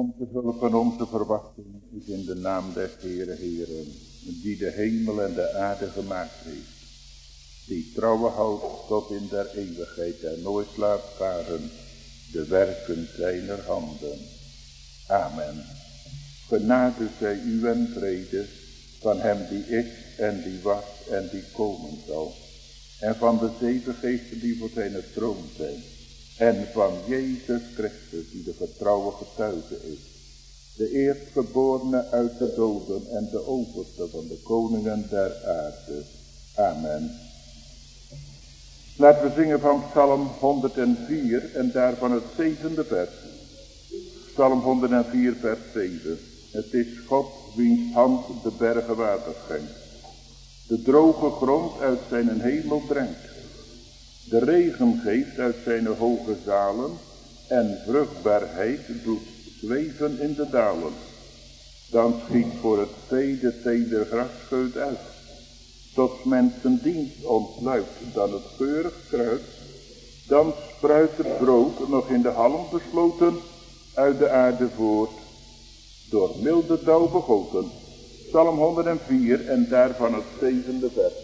Onze hulp en onze verwachting is in de naam des Heere Heeren, die de hemel en de aarde gemaakt heeft, die trouwen houdt tot in der eeuwigheid en nooit laat varen de werken zijner handen. Amen. Genade zij u en vrede van hem die is en die was en die komen zal, en van de 7 geesten die voor zijn troon zijn, en van Jezus Christus die de getrouwe getuige is, de eerstgeborene uit de doden en de overste van de koningen der aarde. Amen. Laten we zingen van Psalm 104 en daarvan het 7e vers. Psalm 104 vers 7. Het is God wiens hand de bergen water schenkt, de droge grond uit zijn hemel brengt, de regen geeft uit zijn hoge zalen en vruchtbaarheid doet zweven in de dalen. Dan schiet voor het vee de teder grasscheut uit, tot mensen dienst ontsluit dan het geurig kruid. Dan spruit het brood nog in de halm besloten uit de aarde voort, door milde dauw begoten. Psalm 104 en daarvan het 7e vers.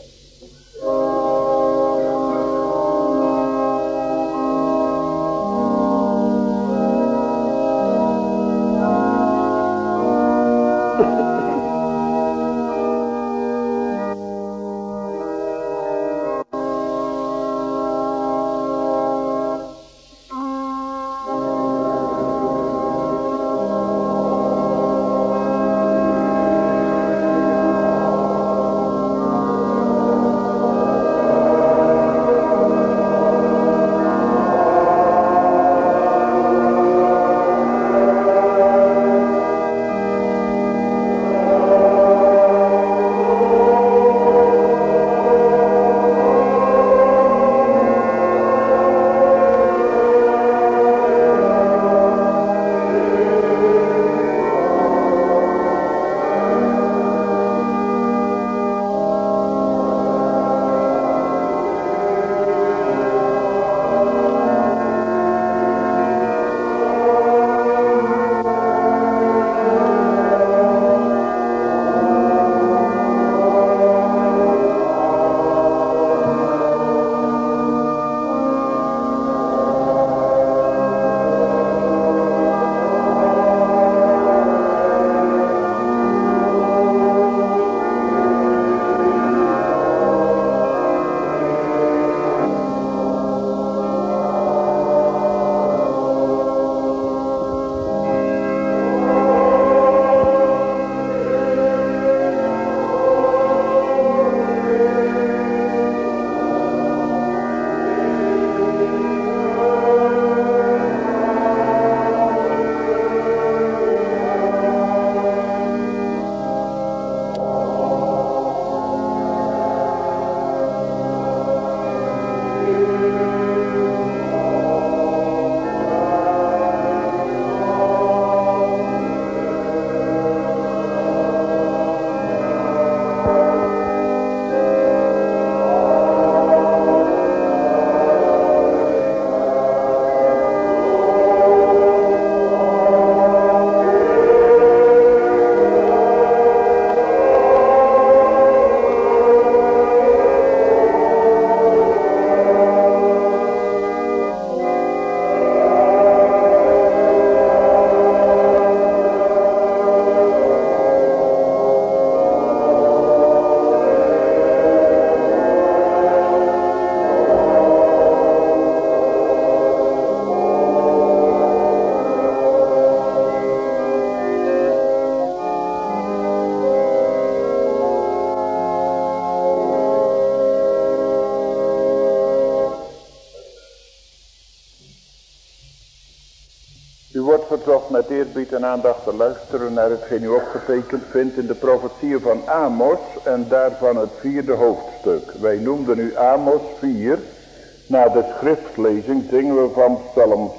Verzocht met eerbied en aandacht te luisteren naar hetgeen u opgetekend vindt in de profetieën van Amos en daarvan het 4e hoofdstuk. Wij noemden u Amos 4. Na de schriftlezing zingen we van Psalm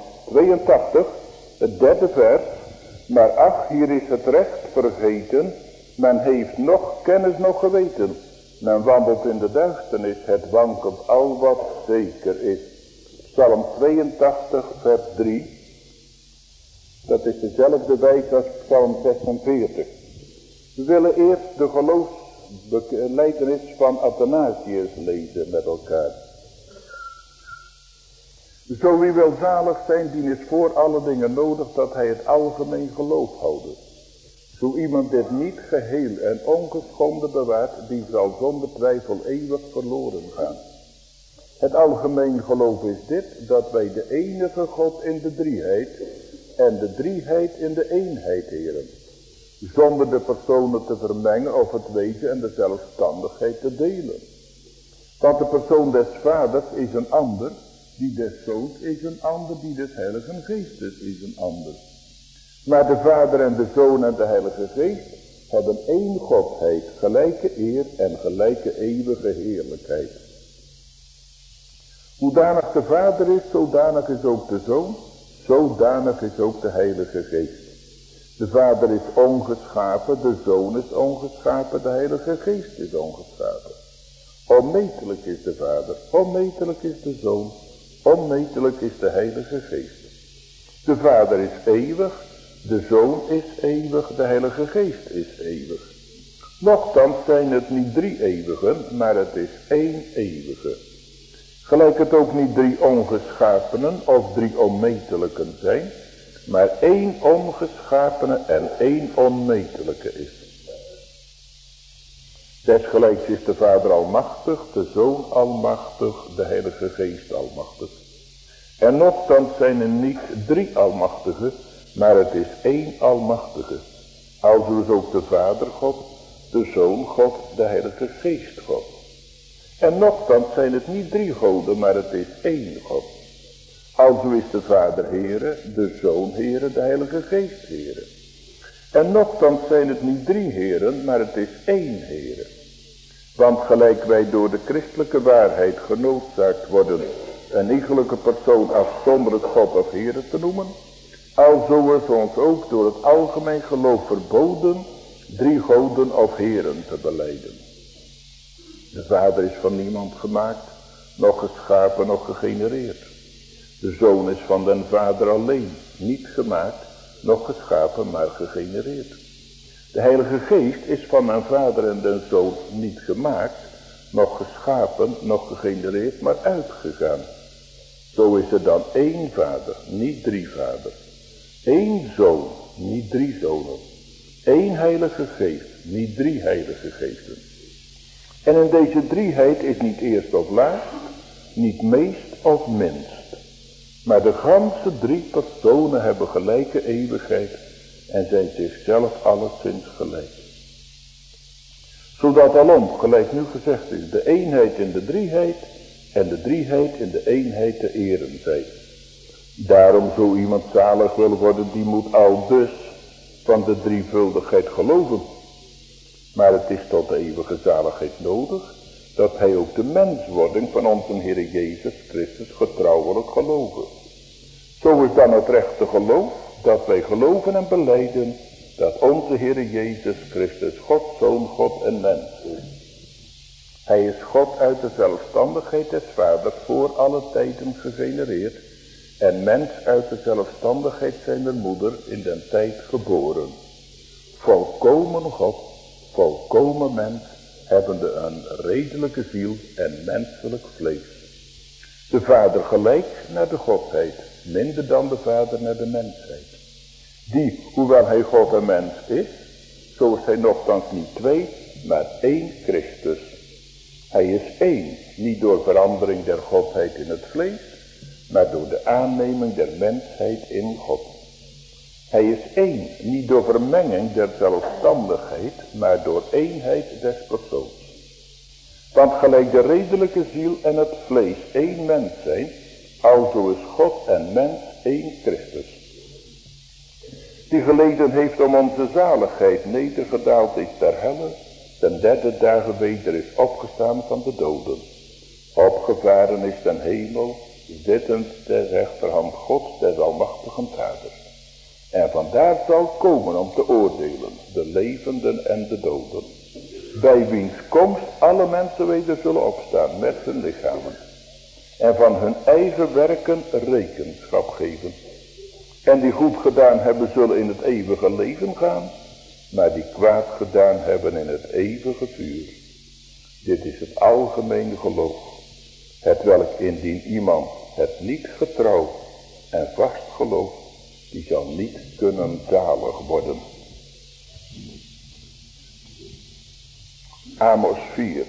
82, het 3e vers. Maar ach, hier is het recht vergeten, men heeft nog kennis nog geweten. Men wandelt in de duisternis, het wankelt al wat zeker is. Psalm 82 vers 3. Dat is dezelfde wijze als Psalm 46. We willen eerst de geloofsbelijdenis van Athanasius lezen met elkaar. Zo wie wil zalig zijn, die is voor alle dingen nodig dat hij het algemeen geloof houdt. Zo iemand dit niet geheel en ongeschonden bewaart, die zal zonder twijfel eeuwig verloren gaan. Het algemeen geloof is dit, dat wij de enige God in de drieheid en de drieheid in de eenheid eren. Zonder de personen te vermengen of het wezen en de zelfstandigheid te delen. Want de persoon des vaders is een ander, die des zoons is een ander, die des heilige geestes is een ander. Maar de vader en de zoon en de heilige geest hebben één godheid, gelijke eer en gelijke eeuwige heerlijkheid. Hoedanig de vader is, zodanig is ook de zoon, zodanig is ook de heilige geest. De vader is ongeschapen, de zoon is ongeschapen, de heilige geest is ongeschapen. Onmetelijk is de vader, onmetelijk is de zoon, onmetelijk is de heilige geest. De vader is eeuwig, de zoon is eeuwig, de heilige geest is eeuwig. Nochtans zijn het niet drie eeuwigen, maar het is één eeuwige. Gelijk het ook niet drie ongeschapenen of drie onmetelijken zijn, maar één ongeschapene en één onmetelijke is. Desgelijks is de Vader almachtig, de Zoon almachtig, de Heilige Geest almachtig. En nochtans zijn er niet drie almachtigen, maar het is één almachtige. Alzo is ook de Vader God, de Zoon God, de Heilige Geest God. En nochtans zijn het niet drie goden, maar het is één God. Alzo is de Vader Heere, de Zoon Heere, de Heilige Geest Heere. En nochtans zijn het niet drie heren, maar het is één Heere. Want gelijk wij door de christelijke waarheid genoodzaakt worden een iegelijke persoon afzonderlijk God of Heere te noemen, alzo is ons ook door het algemeen geloof verboden drie goden of heren te belijden. De Vader is van niemand gemaakt, noch geschapen, noch gegenereerd. De Zoon is van den Vader alleen, niet gemaakt, noch geschapen, maar gegenereerd. De Heilige Geest is van mijn Vader en den Zoon niet gemaakt, noch geschapen, noch gegenereerd, maar uitgegaan. Zo is er dan één Vader, niet drie vaders. Één Zoon, niet drie zonen. Één Heilige Geest, niet drie Heilige Geesten. En in deze drieheid is niet eerst of laatst, niet meest of minst. Maar de ganse drie personen hebben gelijke eeuwigheid en zijn zichzelf alleszins gelijk. Zodat alom, gelijk nu gezegd is, de eenheid in de drieheid en de drieheid in de eenheid te eren zij. Daarom zo iemand zalig wil worden, die moet al dus van de drievuldigheid geloven. Maar het is tot de eeuwige zaligheid nodig dat hij ook de menswording van onze Heer Jezus Christus getrouwelijk geloven. Zo is dan het rechte geloof dat wij geloven en belijden dat onze Heer Jezus Christus God, Zoon, God en mens is. Hij is God uit de zelfstandigheid des Vaders voor alle tijden gegenereerd en mens uit de zelfstandigheid zijner moeder in den tijd geboren. Volkomen God, volkomen mens, hebbende een redelijke ziel en menselijk vlees. De Vader gelijk naar de Godheid, minder dan de Vader naar de mensheid. Die, hoewel hij God en mens is, zo is hij nogthans niet twee, maar één Christus. Hij is één, niet door verandering der Godheid in het vlees, maar door de aanneming der mensheid in God. Hij is één, niet door vermenging der zelfstandigheid, maar door eenheid des persoons. Want gelijk de redelijke ziel en het vlees één mens zijn, alzo is God en mens één Christus. Die geleden heeft om onze zaligheid, nedergedaald is ter helle, ten derde dagen weder is opgestaan van de doden. Opgevaren is ten hemel, zittend ter rechterhand Gods des almachtigen Vaders. En vandaar zal komen om te oordelen, de levenden en de doden. Bij wiens komst alle mensen weder zullen opstaan met hun lichamen. En van hun eigen werken rekenschap geven. En die goed gedaan hebben zullen in het eeuwige leven gaan. Maar die kwaad gedaan hebben in het eeuwige vuur. Dit is het algemene geloof. Hetwelk indien iemand het niet getrouw en vast gelooft, die zal niet kunnen zalig worden. Amos 4.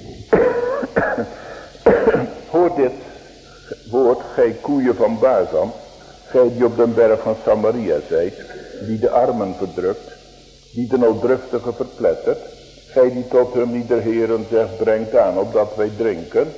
Hoor dit woord, gij koeien van Bazan, gij die op den berg van Samaria zijt, die de armen verdrukt, die de nooddruftige verplettert, gij die tot hun die der Heeren zegt, brengt aan, opdat wij drinken.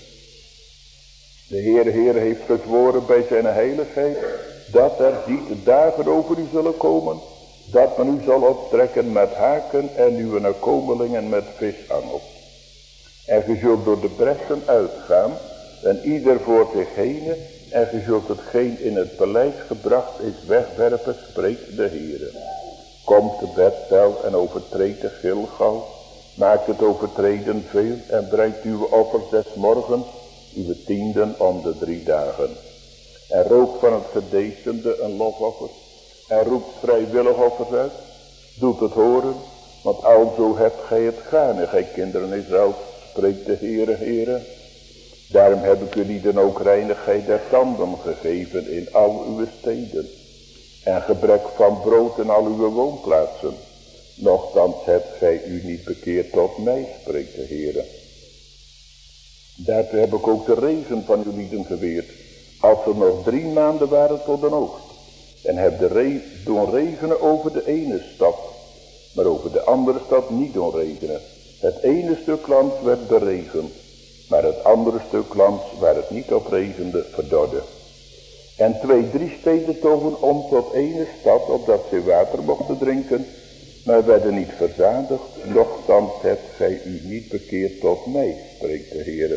De Heer heeft gezworen bij zijn heiligheid, dat er niet dagen over u zullen komen, dat men u zal optrekken met haken en uw nakomelingen met visangels. En ge zult door de bressen uitgaan, en ieder voor zich heen, en ge zult hetgeen in het paleis gebracht is wegwerpen, spreekt de Heere. Komt te Bethel en overtreedt de Gilgal, maakt het overtreden veel en brengt uw offers des morgens, uw tienden om de 3 dagen. En rookt van het gedeesende een lofoffer, en roept vrijwillig offers uit, doet het horen, want alzo hebt gij het gaarne, gij kinderen Israël, spreekt de Heere. Daarom heb ik u lieden ook reinigheid der tanden gegeven in al uw steden, en gebrek van brood in al uw woonplaatsen. Nochtans hebt gij u niet bekeerd tot mij, spreekt de Heere. Daartoe heb ik ook de regen van uw lieden geweerd, als er nog 3 maanden waren tot de oogst. En heb doen regenen over de ene stad, maar over de andere stad niet doen regenen. Het ene stuk land werd beregend, maar het andere stuk land waar het niet op regende, verdorde. En 2, 3 steden togen om tot ene stad, opdat zij water mochten drinken, maar werden niet verzadigd. Nochtans hebt gij u niet bekeerd tot mij, spreekt de Heere.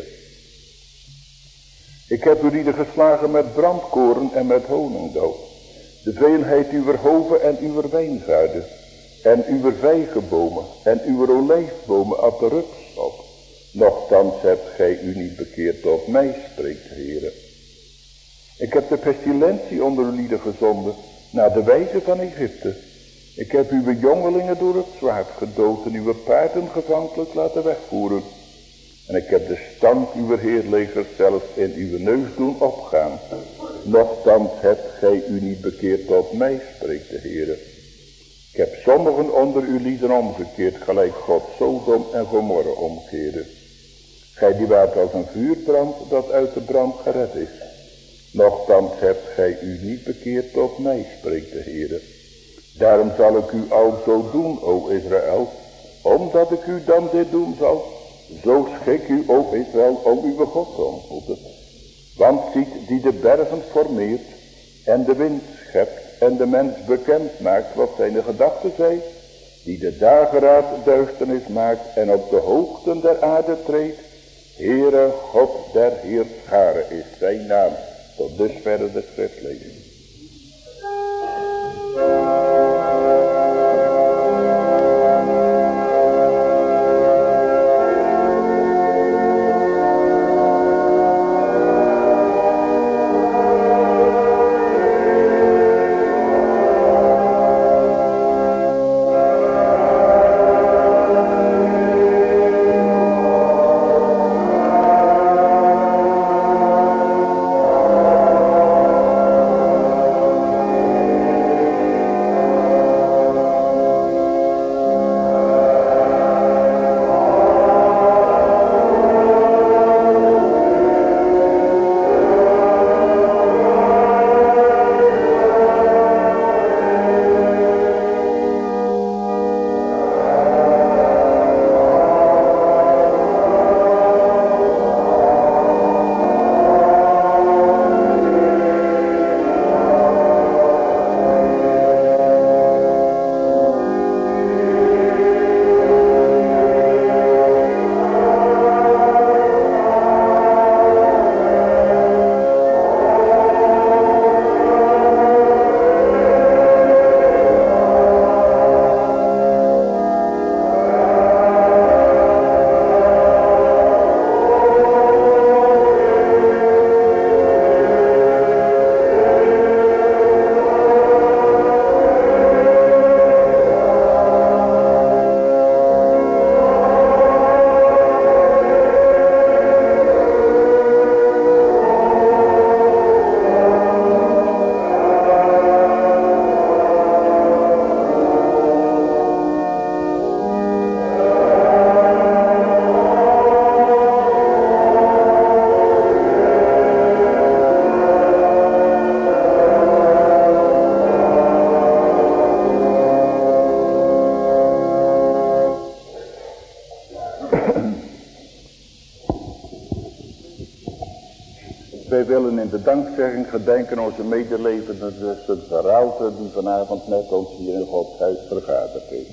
Ik heb u lieden geslagen met brandkoren en met honingdauw, de veelheid uw hoven en uw wijngaarden, en uw vijgenbomen en uw olijfbomen at de rups op. Nochtans hebt gij u niet bekeerd tot mij, spreekt de Heere. Ik heb de pestilentie onder uw lieden gezonden, naar de wijze van Egypte. Ik heb uw jongelingen door het zwaard gedood en uw paarden gevankelijk laten wegvoeren. En ik heb de stank uw heerlegers zelfs in uw neus doen opgaan. Nochtans hebt gij u niet bekeerd tot mij, spreekt de Heere. Ik heb sommigen onder uw lieden omgekeerd, gelijk God Sodom en Gomorra omkeerde. Gij die waart als een vuurbrand dat uit de brand gered is. Nochtans hebt gij u niet bekeerd tot mij, spreekt de Heere. Daarom zal ik u alzo doen, o Israël, omdat ik u dan dit doen zal. Zo schik u, o Israël, om uw God te ontmoeten. Want ziet die de bergen formeert en de wind schept en de mens bekend maakt wat zijn gedachten zijn, die de dageraad duisternis maakt en op de hoogten der aarde treedt. Heere God der Heerscharen is zijn naam. Tot dusverre de schriftlezing. willen in de dankzegging gedenken onze medelevende zuster Verhaalte, die vanavond met ons hier in Gods huis vergaderd is.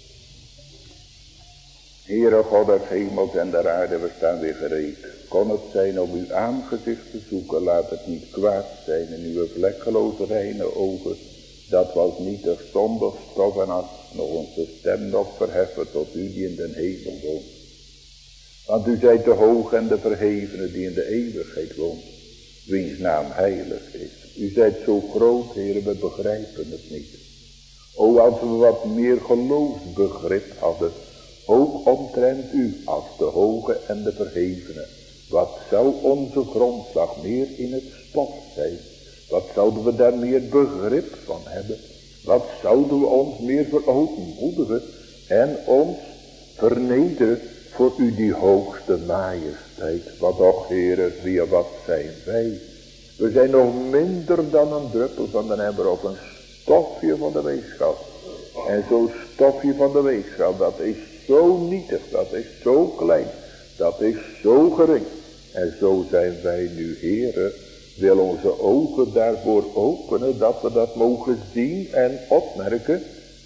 Heere God des hemels en der aarde, we staan weer gereed. Kon het zijn om uw aangezicht te zoeken, laat het niet kwaad zijn in uw vlekkeloze reine ogen, dat we als nietig zonder stof en as nog onze stem nog verheffen tot u die in den hemel woont. Want u zijt de hoge en de verhevene die in de eeuwigheid woont, wiens naam heilig is. U zijt zo groot, Heere, we begrijpen het niet. O, als we wat meer geloofsbegrip hadden, ook omtrent u als de hoge en de verhevene. Wat zou onze grondslag meer in het stof zijn? Wat zouden we daar meer begrip van hebben? Wat zouden we ons meer verootmoedigen en ons vernederen voor u die hoogste majesteit? Wat och, Heere, wie wat zijn wij? We zijn nog minder dan een druppel van de emmer of een stofje van de weegschaal. En zo'n stofje van de weegschaal, dat is zo nietig, dat is zo klein, dat is zo gering. En zo zijn wij nu, Heere, wil onze ogen daarvoor openen, dat we dat mogen zien en opmerken.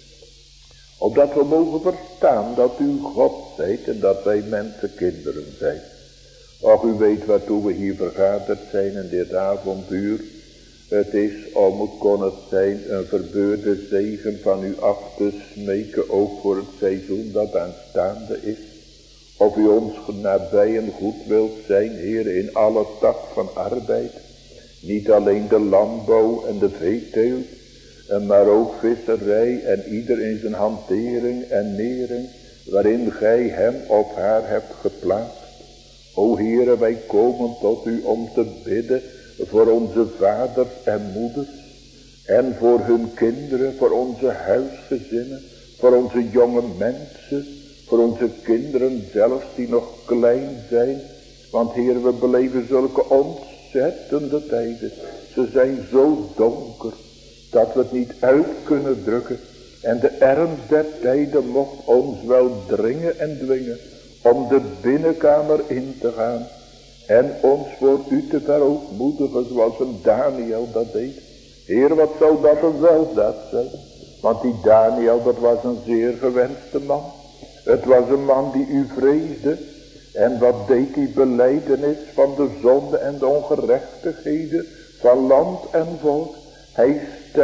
Opdat we mogen verstaan dat u God zijt en dat wij mensenkinderen zijn. Och, u weet waartoe we hier vergaderd zijn in dit avonduur. Het is om, het kon het zijn, een verbeurde zegen van u af te smeken, ook voor het seizoen dat aanstaande is. Of u ons nabij en goed wilt zijn, Heer, in alle tak van arbeid. Niet alleen de landbouw en de veeteelt, maar ook visserij en ieder in zijn hantering en nering, waarin gij hem of haar hebt geplaatst. O Heere, wij komen tot u om te bidden voor onze vaders en moeders en voor hun kinderen, voor onze huisgezinnen, voor onze jonge mensen, voor onze kinderen zelfs die nog klein zijn. Want Heer, we beleven zulke ontzettende tijden. Ze zijn zo donker dat we het niet uit kunnen drukken. En de ernst der tijden mocht ons wel dringen en dwingen om de binnenkamer in te gaan en ons voor u te verootmoedigen zoals een Daniel dat deed. Heer, wat zou dat een weldaad zijn? Want die Daniel, dat was een zeer gewenste man. Het was een man die u vreesde. En wat deed die belijdenis van de zonde en de ongerechtigheden van land en volk? Hij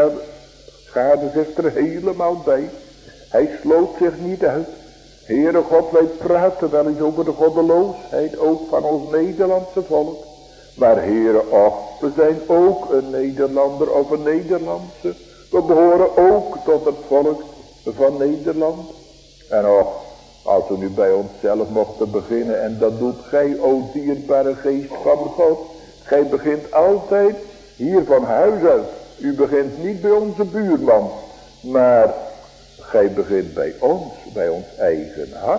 schaarde zich er helemaal bij. Hij sloot zich niet uit. Heere God, wij praten wel eens over de goddeloosheid ook van ons Nederlandse volk. Maar Heere, och, we zijn ook een Nederlander of een Nederlandse. We behoren ook tot het volk van Nederland. En och, als we nu bij onszelf mochten beginnen, en dat doet gij, o dierbare geest van God. Gij begint altijd hier van huis uit. U begint niet bij onze buurman, maar gij begint bij ons eigen hart.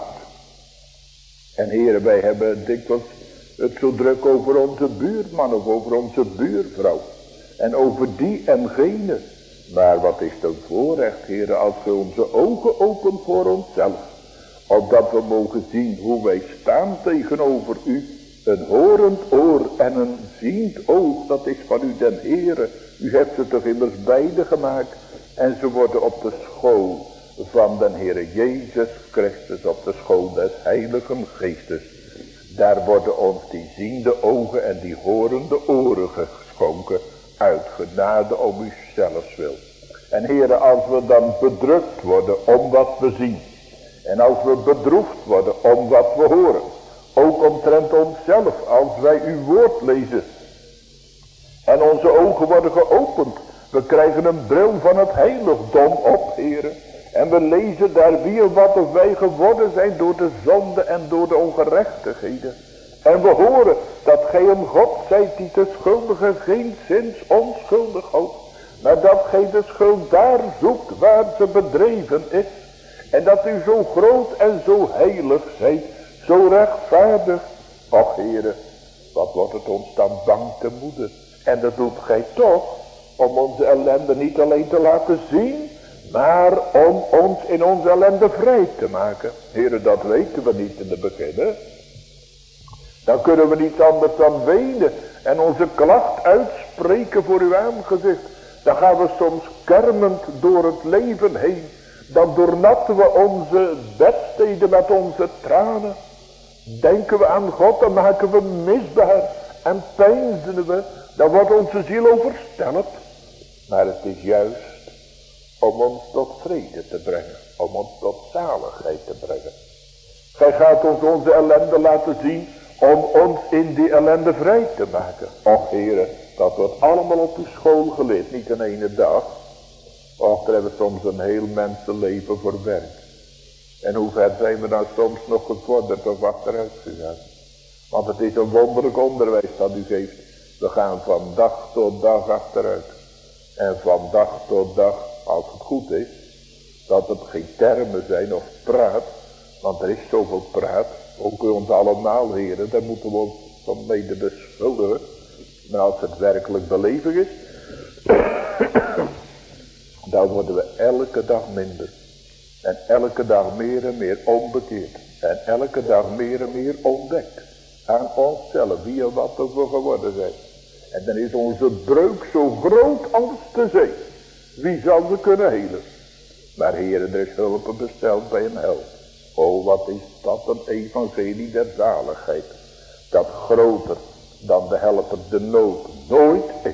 En heren, wij hebben dikwijls het zo druk over onze buurman of over onze buurvrouw. En over die en gene. Maar wat is het een voorrecht, heren, als we onze ogen opent voor onszelf. Opdat we mogen zien hoe wij staan tegenover u. Een horend oor en een ziend oog, dat is van u den Heere. U hebt ze toch immers beide gemaakt. En ze worden op de school van den Heere Jezus Christus, op de school des Heiligen Geestes. Daar worden ons die ziende ogen en die horende oren geschonken. Uit genade om u zelfs wil. En Heere, als we dan bedrukt worden om wat we zien. En als we bedroefd worden om wat we horen. Ook omtrent onszelf, als wij uw woord lezen. En onze ogen worden geopend. We krijgen een bril van het heiligdom op, Heere. En we lezen daar weer wat of wij geworden zijn door de zonde en door de ongerechtigheden. En we horen dat gij een God zijt die de schuldige geenszins onschuldig houdt. Maar dat gij de schuld daar zoekt waar ze bedreven is. En dat u zo groot en zo heilig zijt, zo rechtvaardig. Och Heere, wat wordt het ons dan bang te moeden. En dat doet gij toch om onze ellende niet alleen te laten zien, maar om ons in onze ellende vrij te maken. Heere, dat weten we niet in het begin. Dan kunnen we niet anders dan wenen en onze klacht uitspreken voor uw aangezicht, dan gaan we soms kermend door het leven heen. Dan doornatten we onze bedsteden met onze tranen. Denken we aan God, dan maken we misbaar en peinzen we. Dan wordt onze ziel overstelpt. Maar het is juist om ons tot vrede te brengen. Om ons tot zaligheid te brengen. Gij gaat ons onze ellende laten zien om ons in die ellende vrij te maken. Och Heere, dat wordt allemaal op uw school geleerd, niet in ene dag. Och, daar hebben we soms een heel mensenleven voor werk. En hoe ver zijn we nou soms nog gevorderd of achteruit gegaan. Want het is een wonderlijk onderwijs dat u geeft. We gaan van dag tot dag achteruit. En van dag tot dag, als het goed is, dat het geen termen zijn of praat. Want er is zoveel praat, ook bij ons allemaal, heren, daar moeten we ons van mede beschuldigen. Maar als het werkelijk belevig is, dan worden we elke dag minder. En elke dag meer en meer onbekeerd. En elke dag meer en meer ontdekt. Aan onszelf, wie en wat we geworden zijn. En dan is onze breuk zo groot als de zee. Wie zal ze kunnen helen? Maar heren, er is hulp besteld bij een held. Oh, wat is dat een evangelie der zaligheid. Dat groter dan de helper de nood nooit is.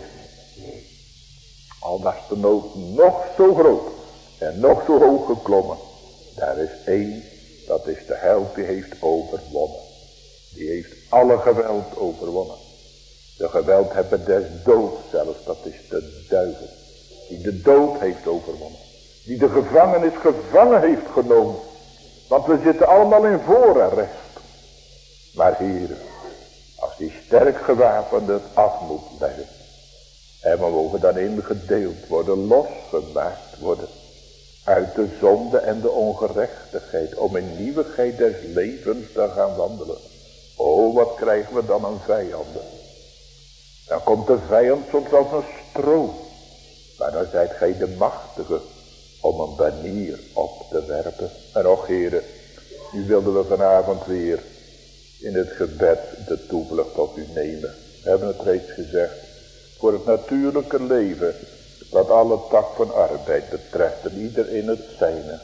Al was de nood nog zo groot en nog zo hoog geklommen. Daar is één, dat is de held die heeft overwonnen. Die heeft alle geweld overwonnen. De geweld hebben des doods zelfs, dat is de duivel. Die de dood heeft overwonnen. Die de gevangenis gevangen heeft genomen. Want we zitten allemaal in voorarrest. Maar heren, als die sterk gewapende het af moet leggen. En we mogen dan ingedeeld worden, losgemaakt worden. Uit de zonde en de ongerechtigheid. Om in nieuwigheid des levens te gaan wandelen. Oh, wat krijgen we dan aan vijanden. Dan komt de vijand soms als een stroom. Maar dan zijt gij de machtige om een banier op te werpen. En och heren, nu wilden we vanavond weer in het gebed de toevlucht op u nemen. We hebben het reeds gezegd. Voor het natuurlijke leven, wat alle tak van arbeid betreft en ieder in het zijne.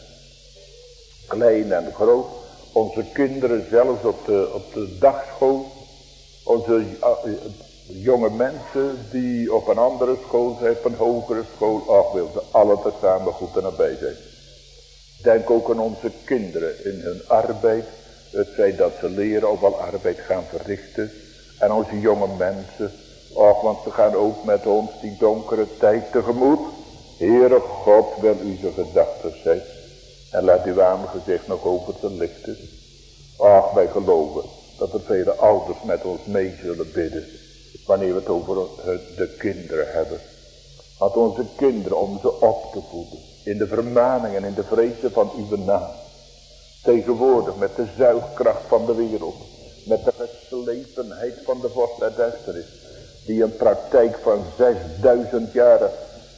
Klein en groot, onze kinderen zelfs op de dagschool, onze jonge mensen die op een andere school zijn, op een hogere school, ach, wil ze alle tezamen goed en nabij zijn. Denk ook aan onze kinderen in hun arbeid, het zij dat ze leren of al arbeid gaan verrichten. En onze jonge mensen, ach, want ze gaan ook met ons die donkere tijd tegemoet. Heere God, wil u zijn gedachten zijn. En laat uw aangezicht nog over te lichten. Ach, wij geloven dat er vele ouders met ons mee zullen bidden. Wanneer we het over de kinderen hebben. Want onze kinderen, om ze op te voeden. In de vermaning en in de vrezen van uw naam. Tegenwoordig met de zuigkracht van de wereld. Met de geslepenheid van de vorst der duisternis. Die een praktijk van 6000 jaren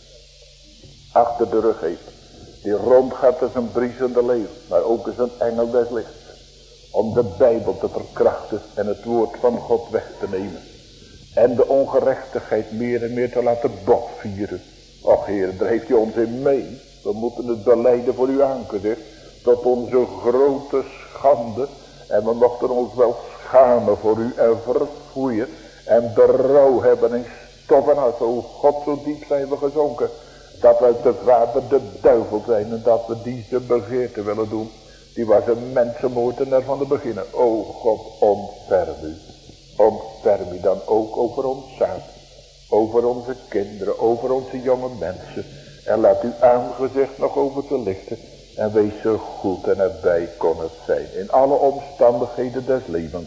achter de rug heeft. Die rondgaat als een briesende leeuw. Maar ook als een engel des lichts. Om de Bijbel te verkrachten en het woord van God weg te nemen. En de ongerechtigheid meer en meer te laten botvieren. Och Heer, daar heeft u ons in mee. We moeten het belijden voor uw aangezicht. Tot onze grote schande. En we mochten ons wel schamen voor u en verfoeien. En berouw hebben in stof en as. O God, zo diep zijn we gezonken. Dat we de vader de duivel zijn. En dat we deze begeerte willen doen. Die was een mensenmoordenaar van de beginnen. O God, ontferm u. Ontferm u dan ook over ons zaad. Over onze kinderen. Over onze jonge mensen. En laat uw aangezicht nog over te lichten. En wees zo goed en erbij kon het zijn. In alle omstandigheden des levens.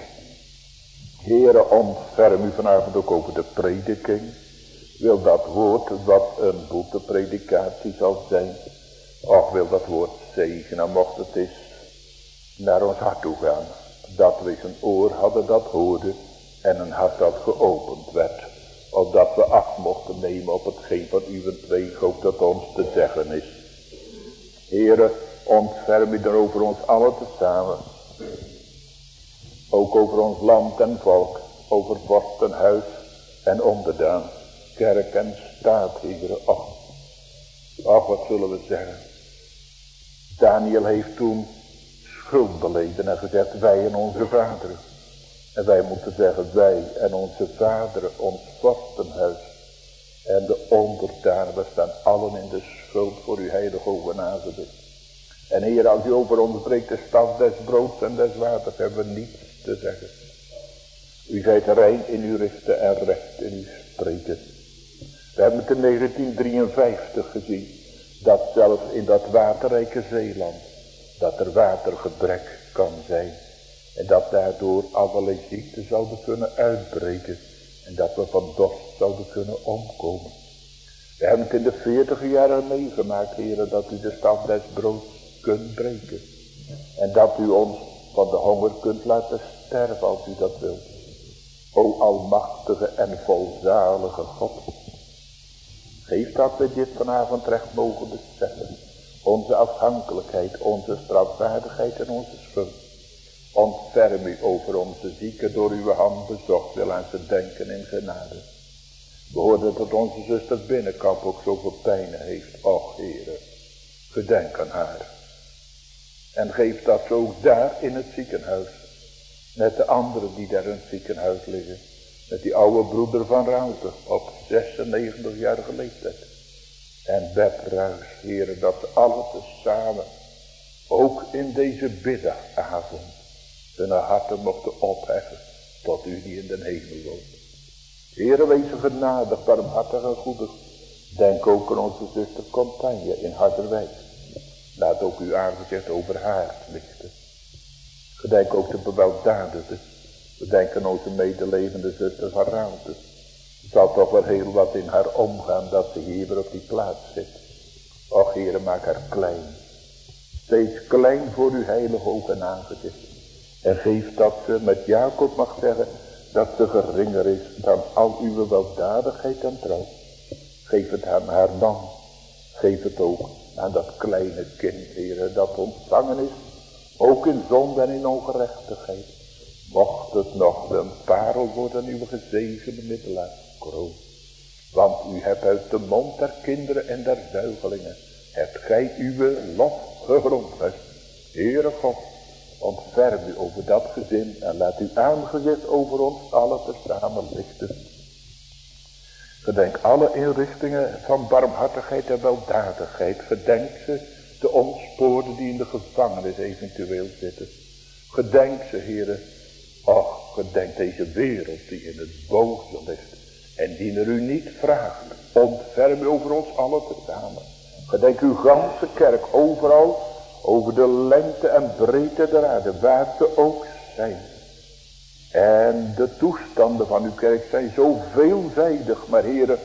Heere, ontferm u vanavond ook over de prediking. Wil dat woord wat een boetepredikatie zal zijn. Och, wil dat woord zegenen, mocht het eens naar ons hart toe gaan. Dat we eens een oor hadden dat hoorde en een hart dat geopend werd. Opdat we acht mochten nemen op hetgeen van uw weeg ook dat ons te zeggen is. Heere, ontferm u er over ons allen tezamen. Ook over ons land en volk. over vorstenhuis en onderdaan, kerk en staat, Heere. Och, wat zullen we zeggen. Daniel heeft toen schuld beleden en gezegd, wij en onze vaderen. En wij moeten zeggen, wij en onze vaderen, ons vorstenhuis en de onderdanen, we staan allen in de schuld voor uw heilige ogen aangezicht. En Heer, als u over ons spreekt, de staf des broods en des waters, hebben we niets te zeggen. U zijt rein in uw richten en recht in uw spreken. We hebben het in 1953 gezien, dat zelfs in dat waterrijke Zeeland, dat er watergebrek kan zijn. En dat daardoor allerlei ziekten zouden kunnen uitbreken. En dat we van dorst zouden kunnen omkomen. We hebben het in de 40 jaren meegemaakt, Heere, dat u de staf des broods kunt breken. En dat u ons van de honger kunt laten sterven als u dat wilt. O almachtige en volzalige God. Geef dat we dit vanavond recht mogen beseffen. Onze afhankelijkheid, onze strafwaardigheid en onze schuld. Ontferm u over onze zieken door uw hand bezocht, wil aan ze denken in genade. We hoorden dat onze zuster Binnenkamp ook zoveel pijn heeft. Och Heere, gedenk aan haar. En geef dat ze ook daar in het ziekenhuis, met de anderen die daar in het ziekenhuis liggen, met die oude broeder van Ruiten op 96-jarige leeftijd. En Beb Ruis, Heere, dat ze alle tezamen, ook in deze middagavond, hun harten mochten opheffen tot u die in den hemel woont. Heere, wees genadig, barmhartig en goedig. Denk ook aan onze zuster Contagne in Harderwijk. Laat ook uw aangezicht over haar lichten. Gedenk ook de beweldadigde. We denken aan onze medelevende zuster van Ruimte. Er zal toch wel heel wat in haar omgaan dat ze hier weer op die plaats zit. Och Heere, maak haar klein. Steeds klein voor uw heilige ogen en aangezicht. En geef dat ze met Jacob mag zeggen dat ze geringer is dan al uw weldadigheid en trouw. Geef het aan haar man. Geef het ook aan dat kleine kind, Heere, dat ontvangen is. Ook in zonde en in ongerechtigheid. Mocht het nog een parel worden aan uw gezegende middelaarskroon. Want u hebt uit de mond der kinderen en der zuigelingen, hebt gij uw lof gegrondvest. Heere God, ontferm u over dat gezin en laat uw aangezicht over ons allen tezamen lichten. Gedenk alle inrichtingen van barmhartigheid en weldadigheid. Gedenk ze, de ontspoorden die in de gevangenis eventueel zitten. Gedenk ze, Heere. Och, gedenk deze wereld die in het boze ligt en die er u niet vraagt. Ontferm u over ons allen tezamen. Gedenk uw ganse kerk overal, over de lengte en breedte der aarde, waar ze ook zijn. En de toestanden van uw kerk zijn zo veelzijdig, maar Heere,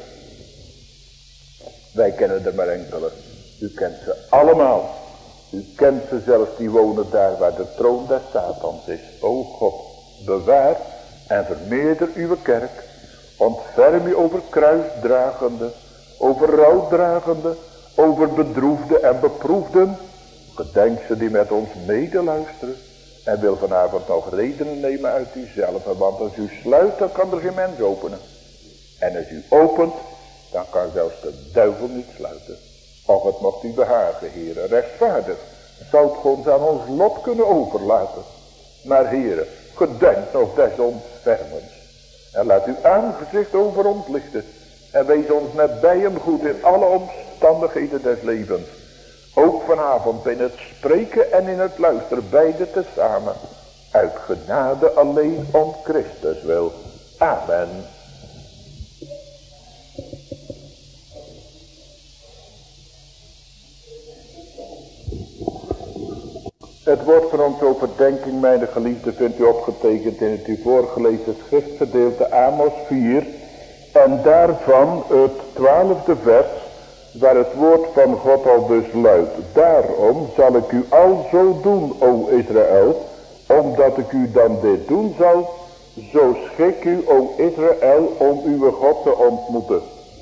wij kennen er maar enkele. U kent ze allemaal. U kent ze zelfs die wonen daar waar de troon des Satans is. O God, bewaar en vermeerder uw kerk. Ontferm u over kruisdragende, over rouwdragende, over bedroefden en beproefden. Gedenk ze die met ons medeluisteren. En wil vanavond nog redenen nemen uit uzelf. Want als u sluit, dan kan er geen mens openen. En als u opent, dan kan zelfs de duivel niet sluiten. Och, het mocht u behagen, Heere. Rechtvaardig zou het ons aan ons lot kunnen overlaten. Maar Heere, gedenk nog des ontfermens. En laat uw aangezicht over ons lichten. En wees ons net bij hem goed in alle omstandigheden des levens. Ook vanavond in het spreken en in het luisteren, beide tezamen. Uit genade alleen om Christus wil. Amen. Het woord van onze overdenking, mijn geliefde, vindt u opgetekend in het u voorgelezen schriftgedeelte Amos 4. En daarvan het 12e vers, waar het woord van God al dus luidt. Daarom zal ik u al zo doen, o Israël, omdat ik u dan dit doen zal, zo schik u, o Israël, om uw God te ontmoeten.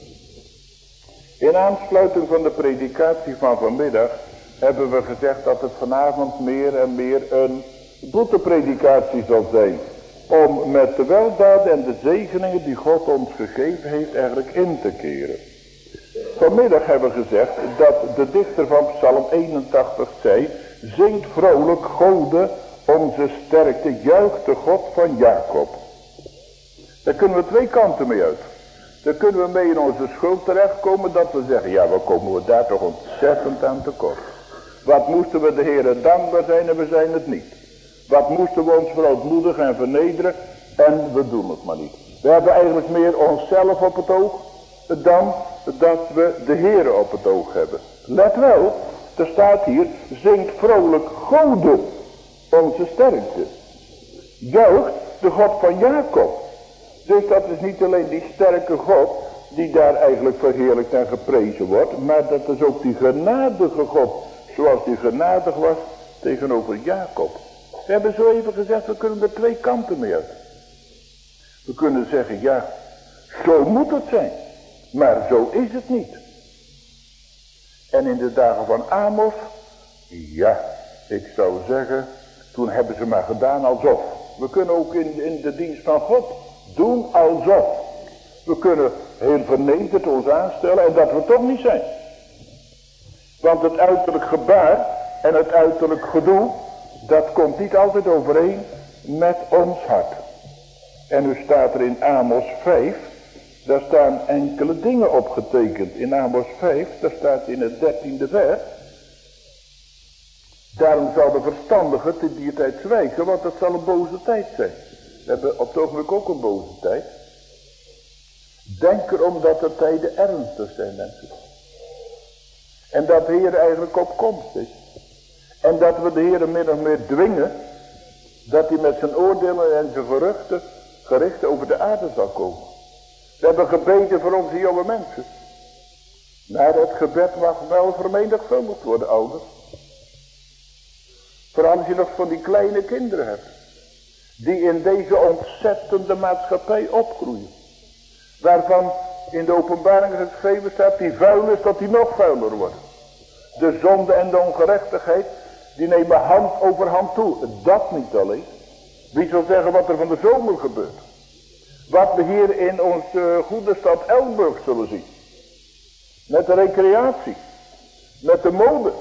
In aansluiting van de predikatie van vanmiddag hebben we gezegd dat het vanavond meer en meer een boetepredikatie zal zijn. om met de weldaden en de zegeningen die God ons gegeven heeft eigenlijk in te keren. Vanmiddag hebben we gezegd dat de dichter van Psalm 81 zei, zingt vrolijk Gode onze sterkte, juicht de God van Jacob. Daar kunnen we twee kanten mee uit. Daar kunnen we mee in onze schuld terechtkomen dat we zeggen, ja, wat komen we daar toch ontzettend aan tekort. Wat moesten we de Heere dankbaar zijn en we zijn het niet. Wat moesten we ons verootmoedigen en vernederen en we doen het maar niet. We hebben eigenlijk meer onszelf op het oog dan dat we de Heere op het oog hebben. Let wel, er staat hier, zingt vrolijk Gode onze sterkte. Juicht de God van Jacob. Dus dat is niet alleen die sterke God die daar eigenlijk verheerlijkt en geprezen wordt, maar dat is ook die genadige God, zoals die genadig was tegenover Jacob. We hebben zo even gezegd, we kunnen er twee kanten mee uit. We kunnen zeggen, ja, zo moet het zijn, maar zo is het niet. En in de dagen van Amos, ja, ik zou zeggen, toen hebben ze maar gedaan alsof. We kunnen ook in de dienst van God doen alsof. We kunnen heel vernederd ons aanstellen en dat we toch niet zijn. Want het uiterlijk gebaar en het uiterlijk gedoe, dat komt niet altijd overeen met ons hart. En nu staat er in Amos 5, daar staan enkele dingen opgetekend. In Amos 5, daar staat in het 13e vers. Daarom zal de verstandige te die tijd zwijgen, want het zal een boze tijd zijn. We hebben op het ogenblik ook een boze tijd. Denk erom dat de tijden ernstig zijn, mensen. En dat de Heer eigenlijk op komst is. En dat we de Heer min of meer dwingen, dat hij met zijn oordelen en zijn gerichten over de aarde zal komen. We hebben gebeden voor onze jonge mensen. Maar het gebed mag wel vermenigvuldigd worden, ouders. Vooral als je nog van die kleine kinderen hebt. Die in deze ontzettende maatschappij opgroeien. Waarvan in de openbaring geschreven staat, die vuil is dat die nog vuiler wordt. De zonde en de ongerechtigheid, die nemen hand over hand toe. Dat niet alleen. Wie zal zeggen wat er van de zomer gebeurt. Wat we hier in onze goede stad Elburg zullen zien. Met de recreatie. Met de mode.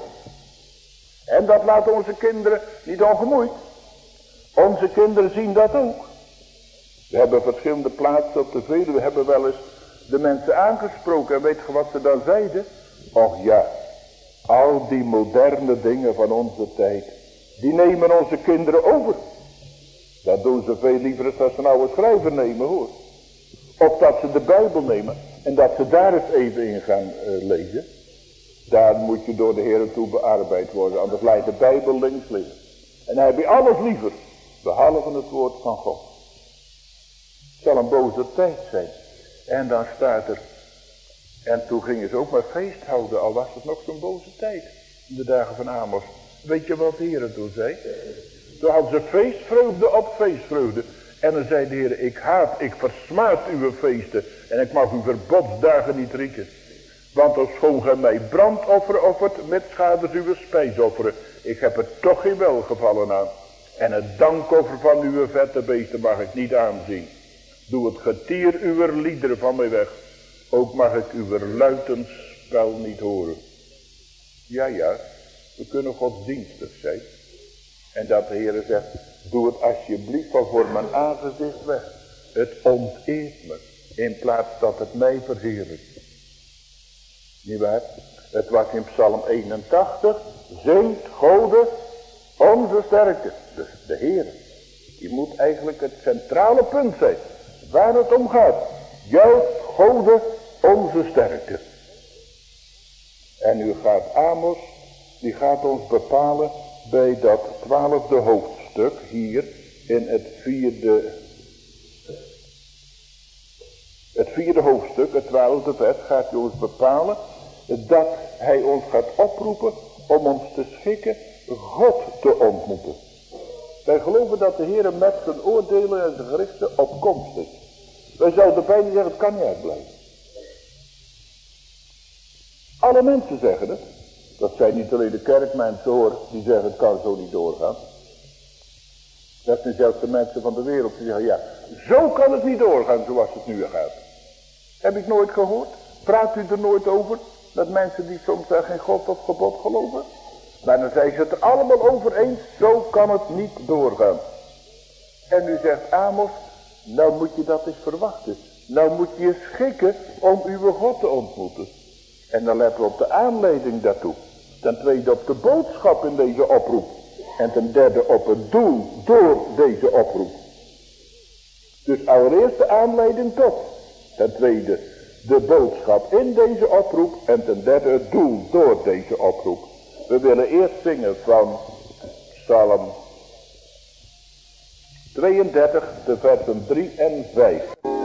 En dat laten onze kinderen niet ongemoeid. Onze kinderen zien dat ook. We hebben verschillende plaatsen op de Veluwe. We hebben wel eens de mensen aangesproken. En weet je wat ze dan zeiden? Och ja, al die moderne dingen van onze tijd. Die nemen onze kinderen over. Dat doen ze veel liever als dat ze een oude schrijver nemen, hoor. Of dat ze de Bijbel nemen. En dat ze daar eens even in gaan lezen. Daar moet je door de Heer toe bearbeid worden. Anders laat de Bijbel links liggen. En dan heb je alles liever. Behalve het woord van God. Het zal een boze tijd zijn. En dan staat er. En toen gingen ze ook maar feest houden. Al was het nog zo'n boze tijd. In de dagen van Amos. Weet je wat de Heer toen zei? Toen hadden ze feestvreugde op feestvreugde. En dan zei de Heer, ik versmaad uw feesten. En ik mag uw verbodsdagen niet rieken. Want als schoon gij mij brandoffer offert, met schades uw spijsofferen. Ik heb er toch geen welgevallen aan. En het dankoffer van uw vette beesten mag ik niet aanzien. Doe het getier uw liederen van mij weg. Ook mag ik uw luitenspel niet horen. Ja, we kunnen godsdienstig zijn. En dat de Heer zegt, doe het alsjeblieft van voor mijn aangezicht weg. Het onteert me, in plaats dat het mij verheerlijkt. Niet waar? Het was in Psalm 81, zingt Gode onze sterkte. Dus de Heer. Die moet eigenlijk het centrale punt zijn. Waar het om gaat. Juist Gode onze sterkte. En nu gaat Amos, die gaat ons bepalen bij dat 12e hoofdstuk hier in het vierde hoofdstuk, het 12e vers, gaat hij ons bepalen dat hij ons gaat oproepen om ons te schikken God te ontmoeten. Wij geloven dat de Heer met zijn oordelen en zijn gerichten op komst is. Wij zouden bijna zeggen, het kan niet uitblijven. Alle mensen zeggen het. Dat zijn niet alleen de kerkmensen hoor, die zeggen het kan zo niet doorgaan. Dat zijn zelfs de mensen van de wereld die zeggen, ja, zo kan het niet doorgaan zoals het nu gaat. Heb ik nooit gehoord? Praat u er nooit over? Dat mensen die soms geen God of gebod geloven? Maar dan zijn ze het er allemaal over eens, zo kan het niet doorgaan. En nu zegt Amos, nou moet je dat eens verwachten. Nou moet je je schikken om uw God te ontmoeten. En dan letten we op de aanleiding daartoe. Ten tweede op de boodschap in deze oproep. En ten derde op het doel door deze oproep. Dus allereerst de aanleiding tot. Ten tweede de boodschap in deze oproep. En ten derde het doel door deze oproep. We willen eerst zingen van Psalm 32, de versen 3 en 5.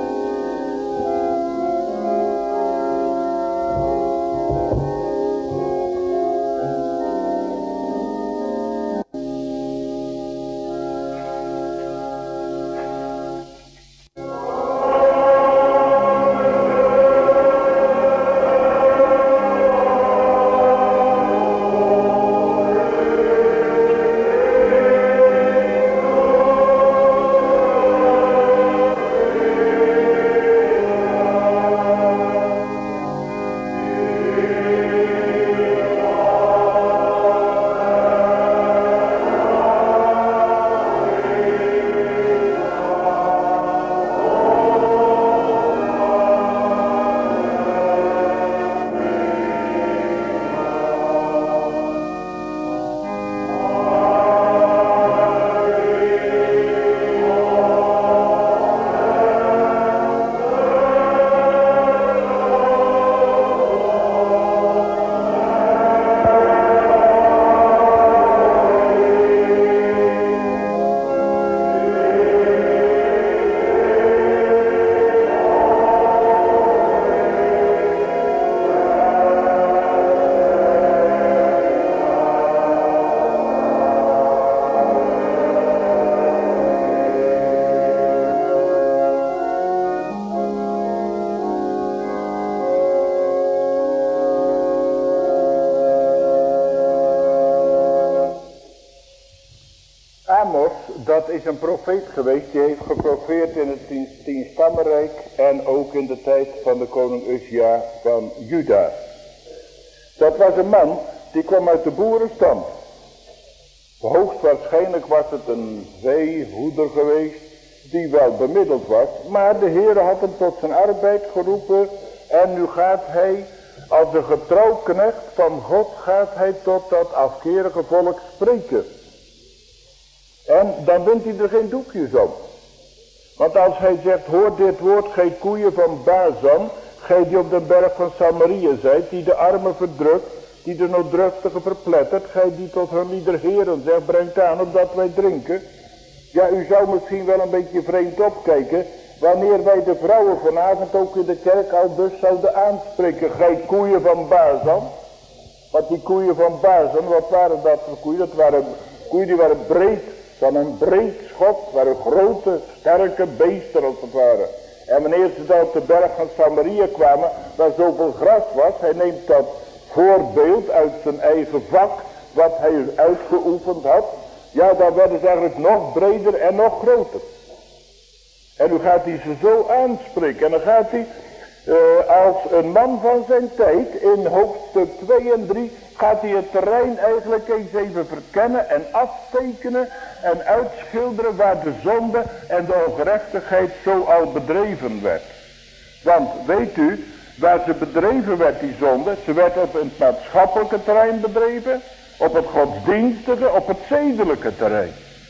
Dat is een profeet geweest, die heeft geprofeerd in het tienstammenrijk en ook in de tijd van de koning Uzia van Juda. Dat was een man, die kwam uit de boerenstand. Hoogstwaarschijnlijk was het een veehoeder geweest, die wel bemiddeld was. Maar de Heer had hem tot zijn arbeid geroepen en nu gaat hij, als een getrouw knecht van God, gaat hij tot dat afkerige volk spreken. En dan wint hij er geen doekjes om. Want als hij zegt, hoor dit woord, gij koeien van Bazan, gij die op de berg van Samaria zijt, die de armen verdrukt, die de nooddruftigen verplettert, gij die tot hun ieder heren zegt, brengt aan opdat wij drinken. Ja, u zou misschien wel een beetje vreemd opkijken, wanneer wij de vrouwen vanavond ook in de kerk al dus zouden aanspreken, gij koeien van Bazan. Want die koeien van Bazan, wat waren dat voor koeien? Dat waren koeien die waren breed. Van een breed schot, waren grote, sterke beesten als het ware. En wanneer ze dan op de berg van Samaria kwamen, waar zoveel gras was, hij neemt dat voorbeeld uit zijn eigen vak, wat hij uitgeoefend had. Ja, dan werden ze eigenlijk nog breder en nog groter. En nu gaat hij ze zo aanspreken. En dan gaat hij als een man van zijn tijd, in hoofdstuk 2 en 3, gaat hij het terrein eigenlijk eens even verkennen en aftekenen en uitschilderen waar de zonde en de ongerechtigheid zo al bedreven werd. Want weet u, waar ze bedreven werd die zonde, ze werd op het maatschappelijke terrein bedreven, op het godsdienstige, op het zedelijke terrein.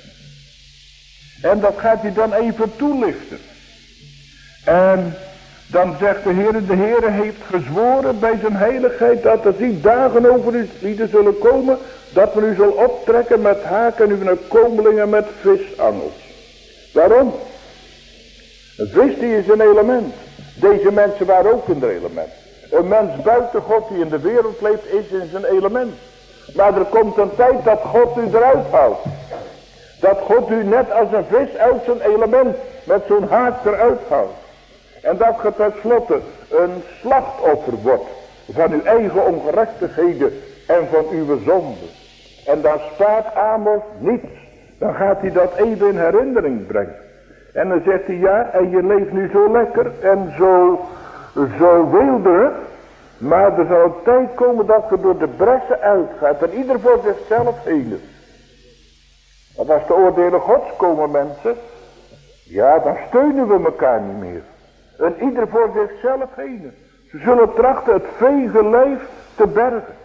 En dat gaat hij dan even toelichten. En dan zegt de Heere heeft gezworen bij zijn heiligheid dat er 10 dagen over u lieden zullen komen, dat men u zal optrekken met haken en uw komelingen met visangels. Waarom? Een vis die is een element. Deze mensen waren ook een element. Een mens buiten God die in de wereld leeft is in zijn element. Maar er komt een tijd dat God u eruit haalt. Dat God u net als een vis uit zijn element met zo'n haak eruit haalt. En dat ge tenslotte een slachtoffer wordt van uw eigen ongerechtigheden en van uw zonden. En dan spaart Amos niets Dan gaat hij dat even in herinnering brengen. En dan zegt hij, ja, en je leeft nu zo lekker en zo weelderig. Maar er zal een tijd komen dat je door de bressen uitgaat en ieder voor zichzelf heen is. Want als de oordelen Gods komen, mensen, ja, dan steunen we elkaar niet meer. En ieder voor zichzelf heen. Ze zullen trachten het vege lijf te bergen.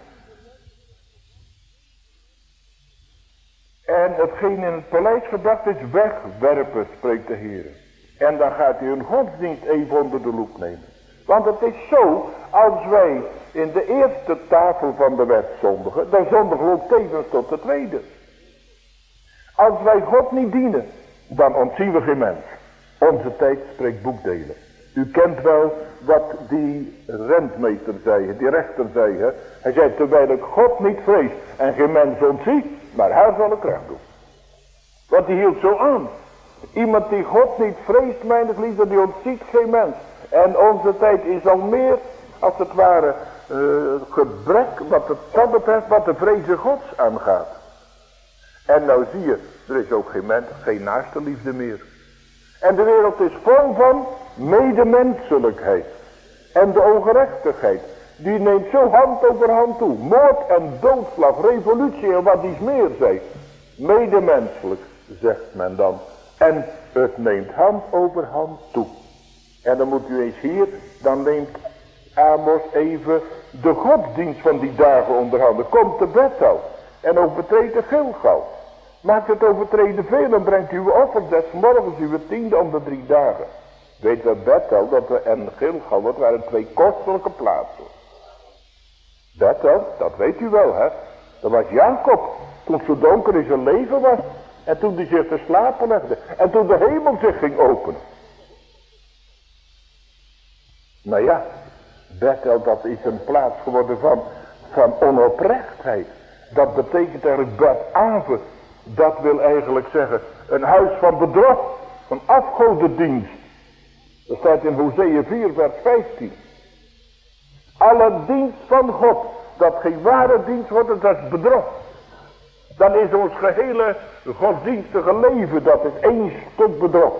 En hetgeen in het paleis gebracht is, wegwerpen, spreekt de Heer. En dan gaat hij hun godsdienst even onder de loep nemen. Want het is zo, als wij in de eerste tafel van de wet zondigen, dan zondigen we ook tevens tot de tweede. Als wij God niet dienen, dan ontzien we geen mens. Onze tijd spreekt boekdelen. U kent wel wat die rentmeester zei, die rechter zei. Hè? Hij zei, terwijl ik God niet vrees en geen mens ontzie, maar hij zal ik recht doen. Want die hield zo aan. Iemand die God niet vreest, mijn geliefde, die ontziet geen mens. En onze tijd is al meer, als het ware, gebrek wat het dat betreft, wat de vreze Gods aangaat. En nou zie je, er is ook geen naaste liefde meer. En de wereld is vol van medemenselijkheid. En de ongerechtigheid, die neemt zo hand over hand toe. Moord en doodslag, revolutie en wat iets meer zei. Medemenselijk, zegt men dan. En het neemt hand over hand toe. En dan moet u eens hier, dan neemt Amos even de godsdienst van die dagen onder handen. Komt de Bethel en overtreedt de Gilgal. Maakt het overtreden veel en brengt uw offers des morgens uw tiende om de 3 dagen. Weet we Bethel en Gilgal, dat waren 2 kostelijke plaatsen. Bethel, dat weet u wel, hè. Dat was Jacob, toen het zo donker in zijn leven was. En toen hij zich te slapen legde. En toen de hemel zich ging openen. Nou ja, Bethel, dat is een plaats geworden van onoprechtheid. Dat betekent eigenlijk Beth-Ave. Dat wil eigenlijk zeggen, een huis van bedrog, een afgodendienst. Dat staat in Hosea 4 vers 15. Alle dienst van God, dat geen ware dienst wordt, dat is bedrog. Dan is ons gehele godsdienstige leven, dat is 1 stuk bedrog.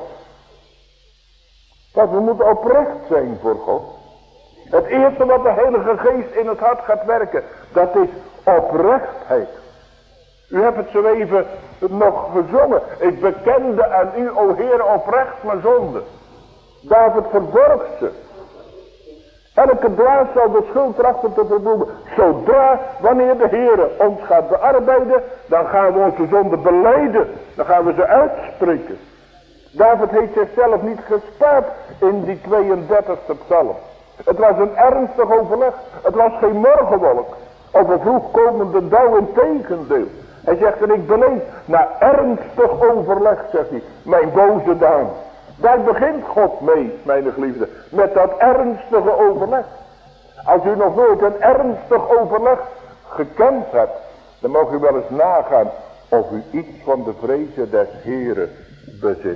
Want we moeten oprecht zijn voor God. Het eerste wat de Heilige Geest in het hart gaat werken, dat is oprechtheid. U hebt het zo even nog gezongen. Ik bekende aan u, o Heer, oprecht mijn zonde. David verborg ze. Elke dwaas zal de schuld trachten te verbloemen. Zodra, wanneer de Heer ons gaat bearbeiden, dan gaan we onze zonde belijden. Dan gaan we ze uitspreken. David heeft zichzelf niet gespaard in die 32e psalm. Het was een ernstig overleg. Het was geen morgenwolk. Of een vroegkomende dauw, in tegendeel. Hij zegt, en ik beleef na ernstig overleg, zegt hij, mijn boze daad. Daar begint God mee, mijn geliefde, met dat ernstige overleg. Als u nog nooit een ernstig overleg gekend hebt, dan mag u wel eens nagaan of u iets van de vrezen des Heren bezit.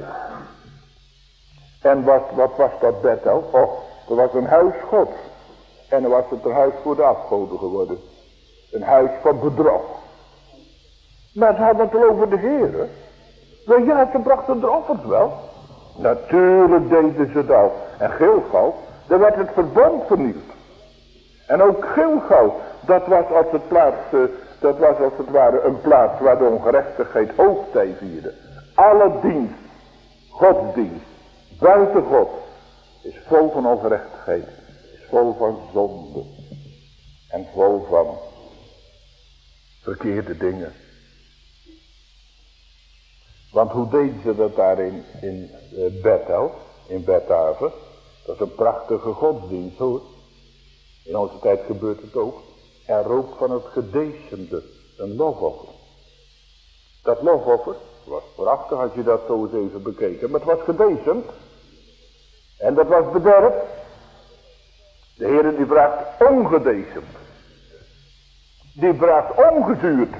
En wat was dat Bethel? Och, er was een huis Gods. En dan was het een huis voor de afgoden geworden. Een huis van bedrog. Maar ze hadden het al over de Heere. Nou ja, ze brachten de offers wel. Natuurlijk deden ze dat. En Gilgal, daar werd het verbond vernield. En ook Gilgal, dat was als het ware een plaats waar de ongerechtigheid hoogtij vierde. Alle dienst, godsdienst, buiten God, is vol van ongerechtigheid. Is vol van zonde. En vol van verkeerde dingen. Want hoe deden ze dat daar in Bethel, in Beth-Ave? Dat is een prachtige godsdienst hoor. In onze tijd gebeurt het ook. Er rook van het gedecemde een lofoffer. Dat lofoffer was prachtig als je dat zo eens even bekeken. Maar het was gedecemd. En dat was bederf. De Heer die vraagt ongedecemd. Die vraagt ongezuurd.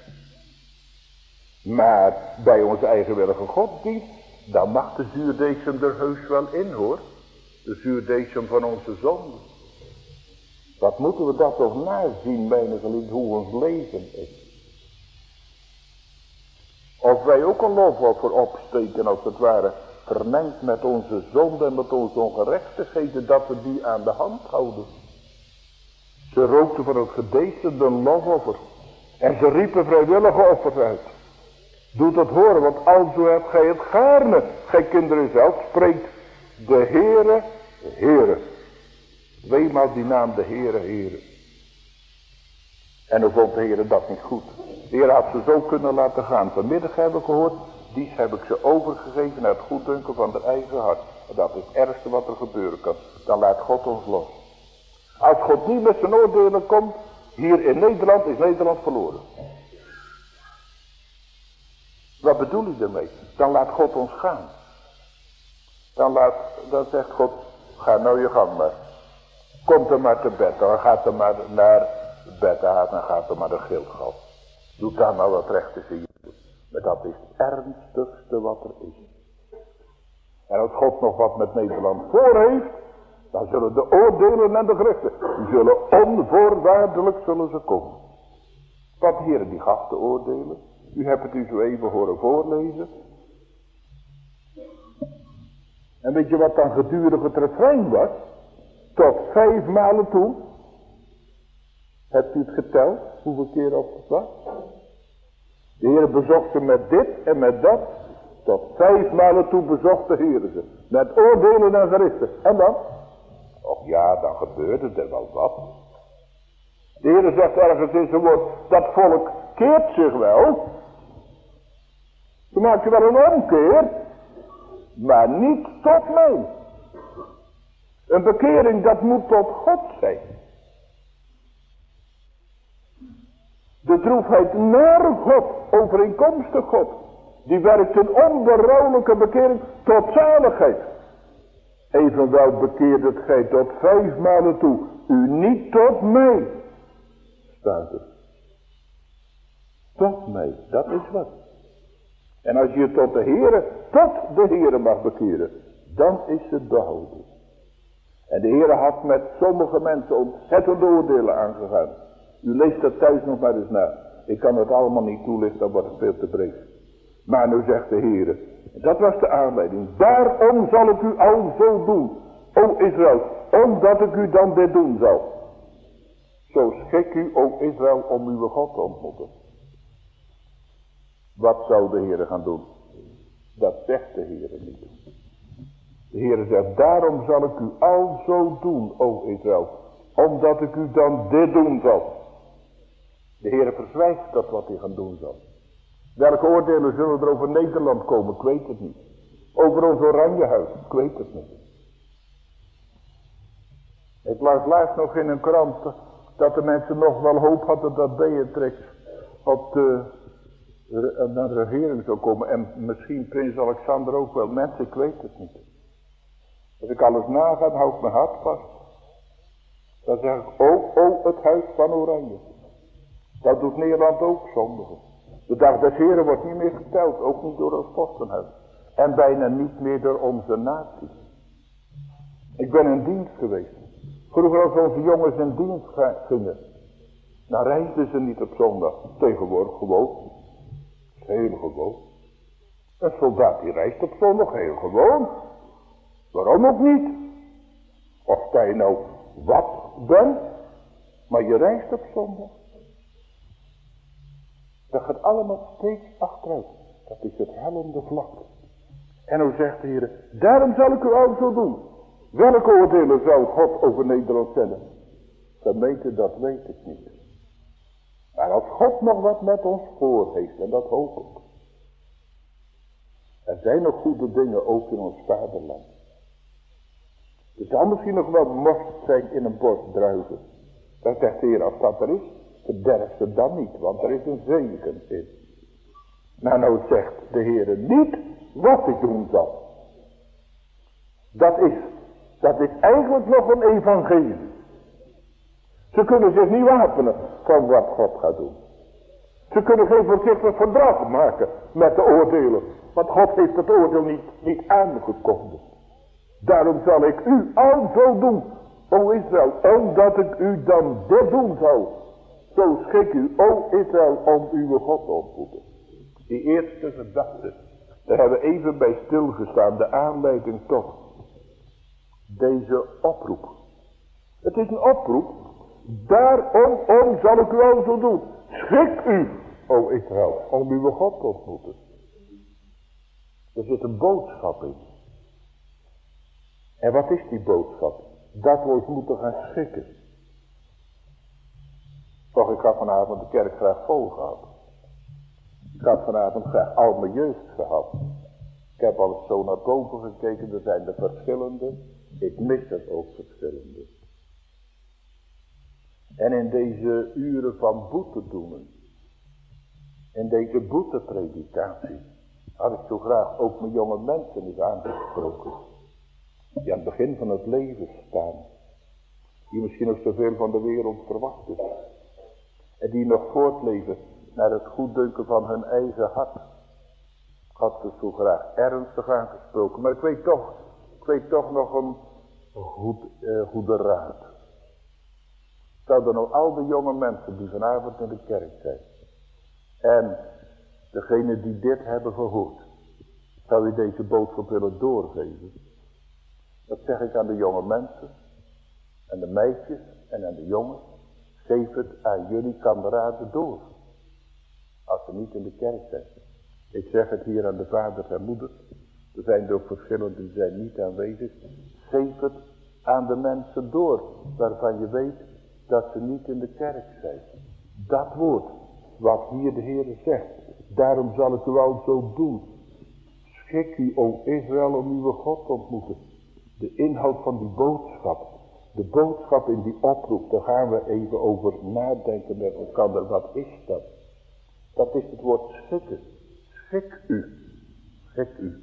Maar bij onze eigenwillige godsdienst, dan mag de zuurdesem er heus wel in hoor. De zuurdesem van onze zonde. Wat moeten we dat toch nazien, mijn geliefde, hoe ons leven is. Of wij ook een lofoffer opsteken als het ware, vermengd met onze zonde en met onze ongerechtigheden, dat we die aan de hand houden. Ze rookten van het gedeesterde lofoffer. En ze riepen vrijwillige offers uit. Doet het horen, want alzo hebt gij het gaarne. Gij kinderen zelf spreekt de Heere, Heere. Tweemaal die naam de Heere, Heere. En dan vond de Heere dat niet goed. De Heer had ze zo kunnen laten gaan. Vanmiddag hebben we gehoord, dies heb ik ze overgegeven naar het goeddunken van haar eigen hart. En dat is het ergste wat er gebeuren kan. Dan laat God ons los. Als God niet met zijn oordelen komt, hier in Nederland is Nederland verloren. Wat bedoel ik daarmee? Dan laat God ons gaan. Dan zegt God, ga nou je gang maar. Komt er maar te bed, dan gaat er maar naar bed aan en gaat er maar de gildgal. Doe daar maar wat recht te zien. Maar dat is het ernstigste wat er is. En als God nog wat met Nederland voor heeft, dan zullen de oordelen en de gerichten, die zullen onvoorwaardelijk zullen ze komen. Want de Heer die gaf de oordelen. U hebt het u zo even horen voorlezen. En weet je wat dan gedurig het refrein was? Tot 5 malen toe. Hebt u het geteld? Hoeveel keer op het was? De Heer bezocht ze met dit en met dat. Tot 5 malen toe bezocht de Heer ze. Met oordelen en gerichten. En dan? Och ja, dan gebeurde er wel wat. De Heer zegt ergens in zijn woord, dat volk keert zich wel. Ze maakt wel een omkeer. Maar niet tot mij. Een bekering, dat moet tot God zijn. De droefheid naar God, overeenkomstig God, die werkt een onberouwelijke bekering tot zaligheid. Evenwel bekeerdet gij tot 5 malen toe, u niet tot mij. Staat er. Tot mij, dat is wat. En als je tot de Heere mag bekeren, dan is het behouden. En de Heere had met sommige mensen ontzettende oordelen aangegaan. U leest dat thuis nog maar eens na. Ik kan het allemaal niet toelichten, dat wordt veel te breed. Maar nu zegt de Heere, dat was de aanleiding. Daarom zal ik u al zo doen, o Israël, omdat ik u dan dit doen zal. Zo schik u, o Israël, om uw God te ontmoeten. Wat zou de Heere gaan doen? Dat zegt de Heere niet. De Heere zegt, daarom zal ik u al zo doen, o Israël, omdat ik u dan dit doen zal. De Heere verzwijgt dat wat hij gaan doen zal. Welke oordelen zullen er over Nederland komen? Ik weet het niet. Over ons Oranjehuis? Ik weet het niet. Ik las laatst nog in een krant dat de mensen nog wel hoop hadden dat Beatrix naar de regering zou komen. En misschien prins Alexander ook wel. Mensen, ik weet het niet. Als ik alles naga, dan hou ik mijn hart vast. Dan zeg ik, oh, het huis van Oranje. Dat doet Nederland ook zondigen. De dag des Heren wordt niet meer geteld, ook niet door ons vorstenhuis. En bijna niet meer door onze natie. Ik ben in dienst geweest. Vroeger als onze jongens in dienst gingen, dan reisden ze niet op zondag. Tegenwoordig gewoon. Heel gewoon. Een soldaat die reist op zondag heel gewoon. Waarom ook niet? Of dat je nou wat bent, maar je reist op zondag. Dat gaat allemaal steeds achteruit. Dat is het hellende vlak. En hoe zegt de Heer, daarom zal ik u ook zo doen. Welke oordelen zou God over Nederland stellen? Gemeente, dat weet ik niet. Maar als God nog wat met ons voor heeft, en dat hoop ik. Er zijn nog goede dingen ook in ons vaderland. Er zal misschien nog wel most zijn in een bos druiven. Dan zegt de Heer, als dat er is, verderf ze dan niet, want er is een zegen in. Maar nou zegt de Heer niet wat ik doen zal. Dat is eigenlijk nog een evangelie. Ze kunnen zich niet wapenen van wat God gaat doen. Ze kunnen geen voorzichtig verdrag maken met de oordelen. Want God heeft het oordeel niet aangekondigd. Daarom zal ik u al zo doen, o Israël, omdat ik u dan dit doen zal. Zo schik u, o Israël, om uw God te ontmoeten. Die eerste gedachte. Daar hebben we even bij stilgestaan. De aanleiding tot deze oproep. Het is een oproep. Daarom zal ik u al zo doen. Schik u, o Israël, om uw God te ontmoeten. Er zit een boodschap in. En wat is die boodschap? Dat we ons moeten gaan schikken. Toch, ik had vanavond de kerk graag vol gehad. Ik had vanavond graag al mijn jeugd gehad. Ik heb al eens zo naar boven gekeken, er zijn er verschillende. Ik mis er ook verschillende. En in deze uren van boetedoenen, in deze boetepredikatie, had ik zo graag ook mijn jonge mensen eens aangesproken. Die aan het begin van het leven staan. Die misschien nog zoveel van de wereld verwachten. En die nog voortleven naar het goeddunken van hun eigen hart. Ik had ze zo graag ernstig aangesproken. Maar ik weet toch nog een goede raad. Zouden nou al de jonge mensen die vanavond in de kerk zijn. En degene die dit hebben gehoord. Zou je deze boodschap willen doorgeven? Dat zeg ik aan de jonge mensen. En de meisjes en aan de jongens. Geef het aan jullie kameraden door. Als ze niet in de kerk zijn. Ik zeg het hier aan de vaders en moeders. Er zijn er ook verschillende die zijn niet aanwezig. Geef het aan de mensen door. Waarvan je weet dat ze niet in de kerk zijn. Dat woord. Wat hier de Heer zegt. Daarom zal ik u al zo doen. Schik u, o Israël, om uw God te ontmoeten. De inhoud van die boodschap. De boodschap in die oproep. Daar gaan we even over nadenken met elkaar. Wat is dat? Dat is het woord schikken. Schik u. Schik u.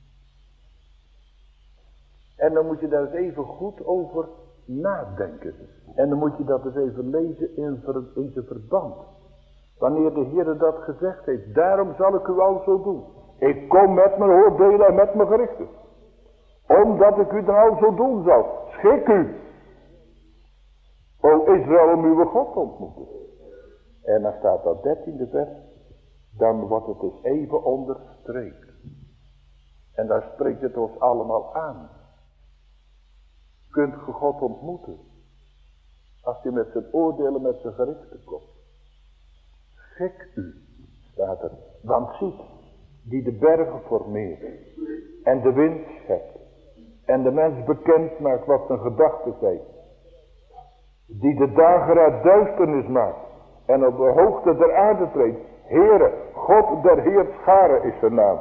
En dan moet je daar eens even goed over nadenken. En dan moet je dat eens even lezen in zijn verband. Wanneer de Heer dat gezegd heeft. Daarom zal ik u al zo doen. Ik kom met mijn oordelen en met mijn gerichten. Omdat ik u dan al zo doen zal. Schik u. O Israël, om uw God te ontmoeten. En dan staat dat 13e vers. Dan wordt het dus even onderstreept. En daar spreekt het ons allemaal aan. Kunt ge God ontmoeten. Als hij met zijn oordelen, met zijn gerichten komt. Schik u, staat er. Want ziet, die de bergen formeert. En de wind schept. En de mens bekend maakt wat zijn gedachten zijn. Die de dagen uit duisternis maakt. En op de hoogte der aarde treedt. Heere, God der Heerscharen is zijn naam.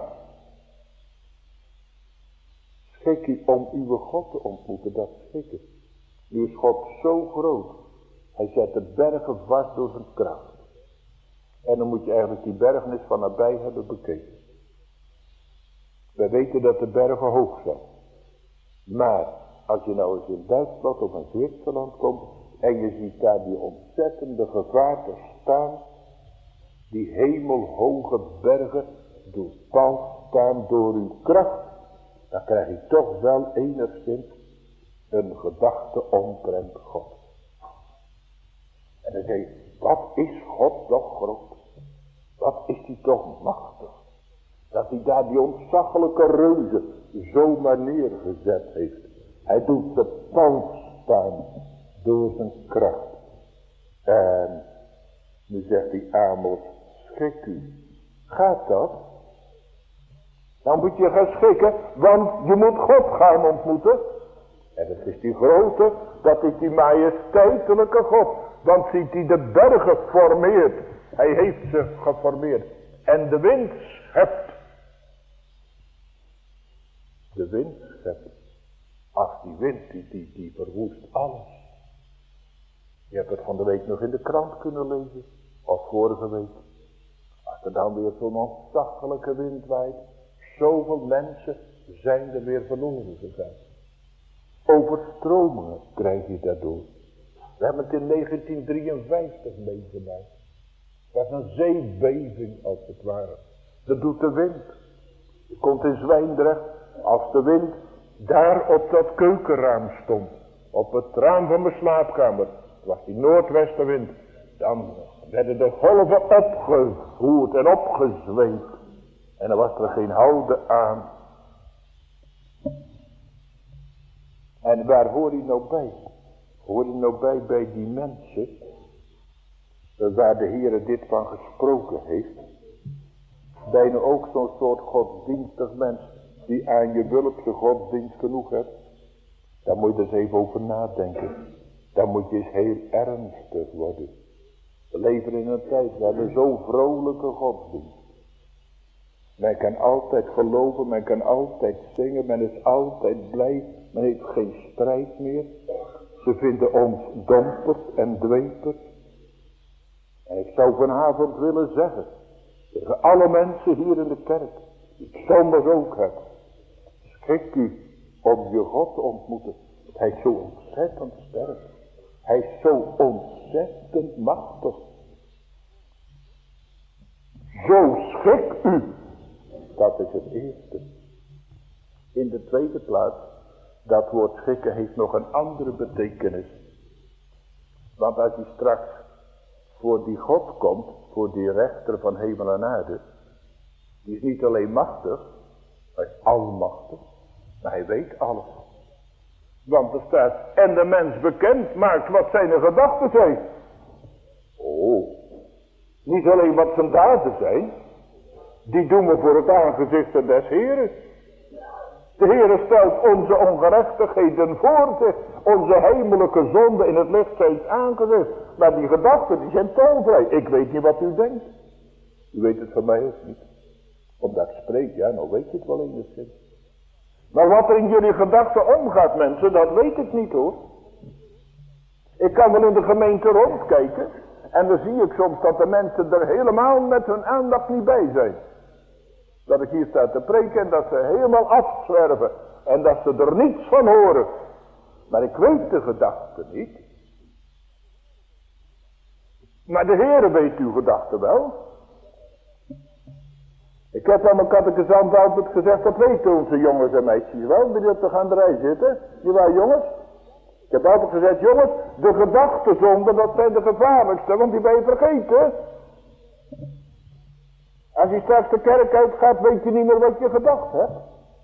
Schik u om uw God te ontmoeten, dat schikken. Nu is God zo groot. Hij zet de bergen vast door zijn kracht. En dan moet je eigenlijk die bergen eens van nabij hebben bekeken. Wij weten dat de bergen hoog zijn. Maar als je nou eens in Duitsland of in Zwitserland komt. En je ziet daar die ontzettende gevaarten staan. Die hemelhoge bergen doorpalst staan door uw kracht. Dan krijg je toch wel enigszins een gedachte omtrent God. En dan zeg je, wat is God toch groot? Wat is hij toch machtig? Dat hij daar die ontzaglijke reuzen zomaar neergezet heeft. Hij doet ze pals staan door zijn kracht. En nu zegt die Amos, schik u. Gaat dat? Dan moet je gaan schikken, want je moet God gaan ontmoeten. En dat is die grote, dat is die majesteitelijke God. Want ziet hij de bergen formeert. Hij heeft ze geformeerd. En de wind schept. De wind schept. Als die wind, die verwoest alles. Je hebt het van de week nog in de krant kunnen lezen. Of vorige week. Als er dan weer zo'n ontzaglijke wind waait. Zoveel mensen zijn er weer verloren gegaan. Overstromingen krijg je daardoor. We hebben het in 1953 meegemaakt. Het was een zeebeving als het ware. Dat doet de wind. Je komt in Zwijndrecht. Als de wind daar op dat keukenraam stond. Op het raam van mijn slaapkamer. Het was die noordwestenwind. Dan werden de golven opgevoerd en opgezweept. En er was er geen houden aan. En waar hoor je nou bij? Hoor je nou bij die mensen waar de Heere dit van gesproken heeft? Ben je nou ook zo'n soort godsdienstig mens die aan je wulpse godsdienst genoeg hebt? Daar moet je eens even over nadenken. Daar moet je eens heel ernstig worden. We leven in een tijd, we hebben zo'n vrolijke godsdienst. Men kan altijd geloven, men kan altijd zingen, men is altijd blij, men heeft geen strijd meer. Ze vinden ons dompers en dwepers. En ik zou vanavond willen zeggen, tegen alle mensen hier in de kerk, die ik soms ook heb, schik u om je God te ontmoeten. Hij is zo ontzettend sterk. Hij is zo ontzettend machtig. Zo schik u. Dat is het eerste. In de tweede plaats, dat woord schikken heeft nog een andere betekenis. Want als je straks voor die God komt, voor die rechter van hemel en aarde, die is niet alleen machtig, hij is almachtig, maar hij weet alles. Want er staat, en de mens bekend maakt wat zijn gedachten zijn. Oh, niet alleen wat zijn daden zijn, die doen we voor het aangezicht des Heeren. De Heere stelt onze ongerechtigheden voor zich, onze heimelijke zonde in het licht zijn aangezicht. Maar die gedachten die zijn toonvrij. Ik weet niet wat u denkt. U weet het van mij ook niet. Omdat ik spreek, ja, nou weet je het wel enigszins. Maar wat er in jullie gedachten omgaat, mensen, dat weet ik niet hoor. Ik kan wel in de gemeente rondkijken. En dan zie ik soms dat de mensen er helemaal met hun aandacht niet bij zijn. Dat ik hier sta te preken en dat ze helemaal afzwerven. En dat ze er niets van horen. Maar ik weet de gedachten niet. Maar de Heere weet uw gedachten wel. Ik heb aan mijn catechisant altijd gezegd, dat weten onze jongens en meisjes wel, die op de gaanderij zitten. Die waren jongens. Ik heb altijd gezegd, jongens, de gedachtezonden, dat zijn de gevaarlijkste, want die ben je vergeten. Als je straks de kerk uitgaat, weet je niet meer wat je gedacht hebt.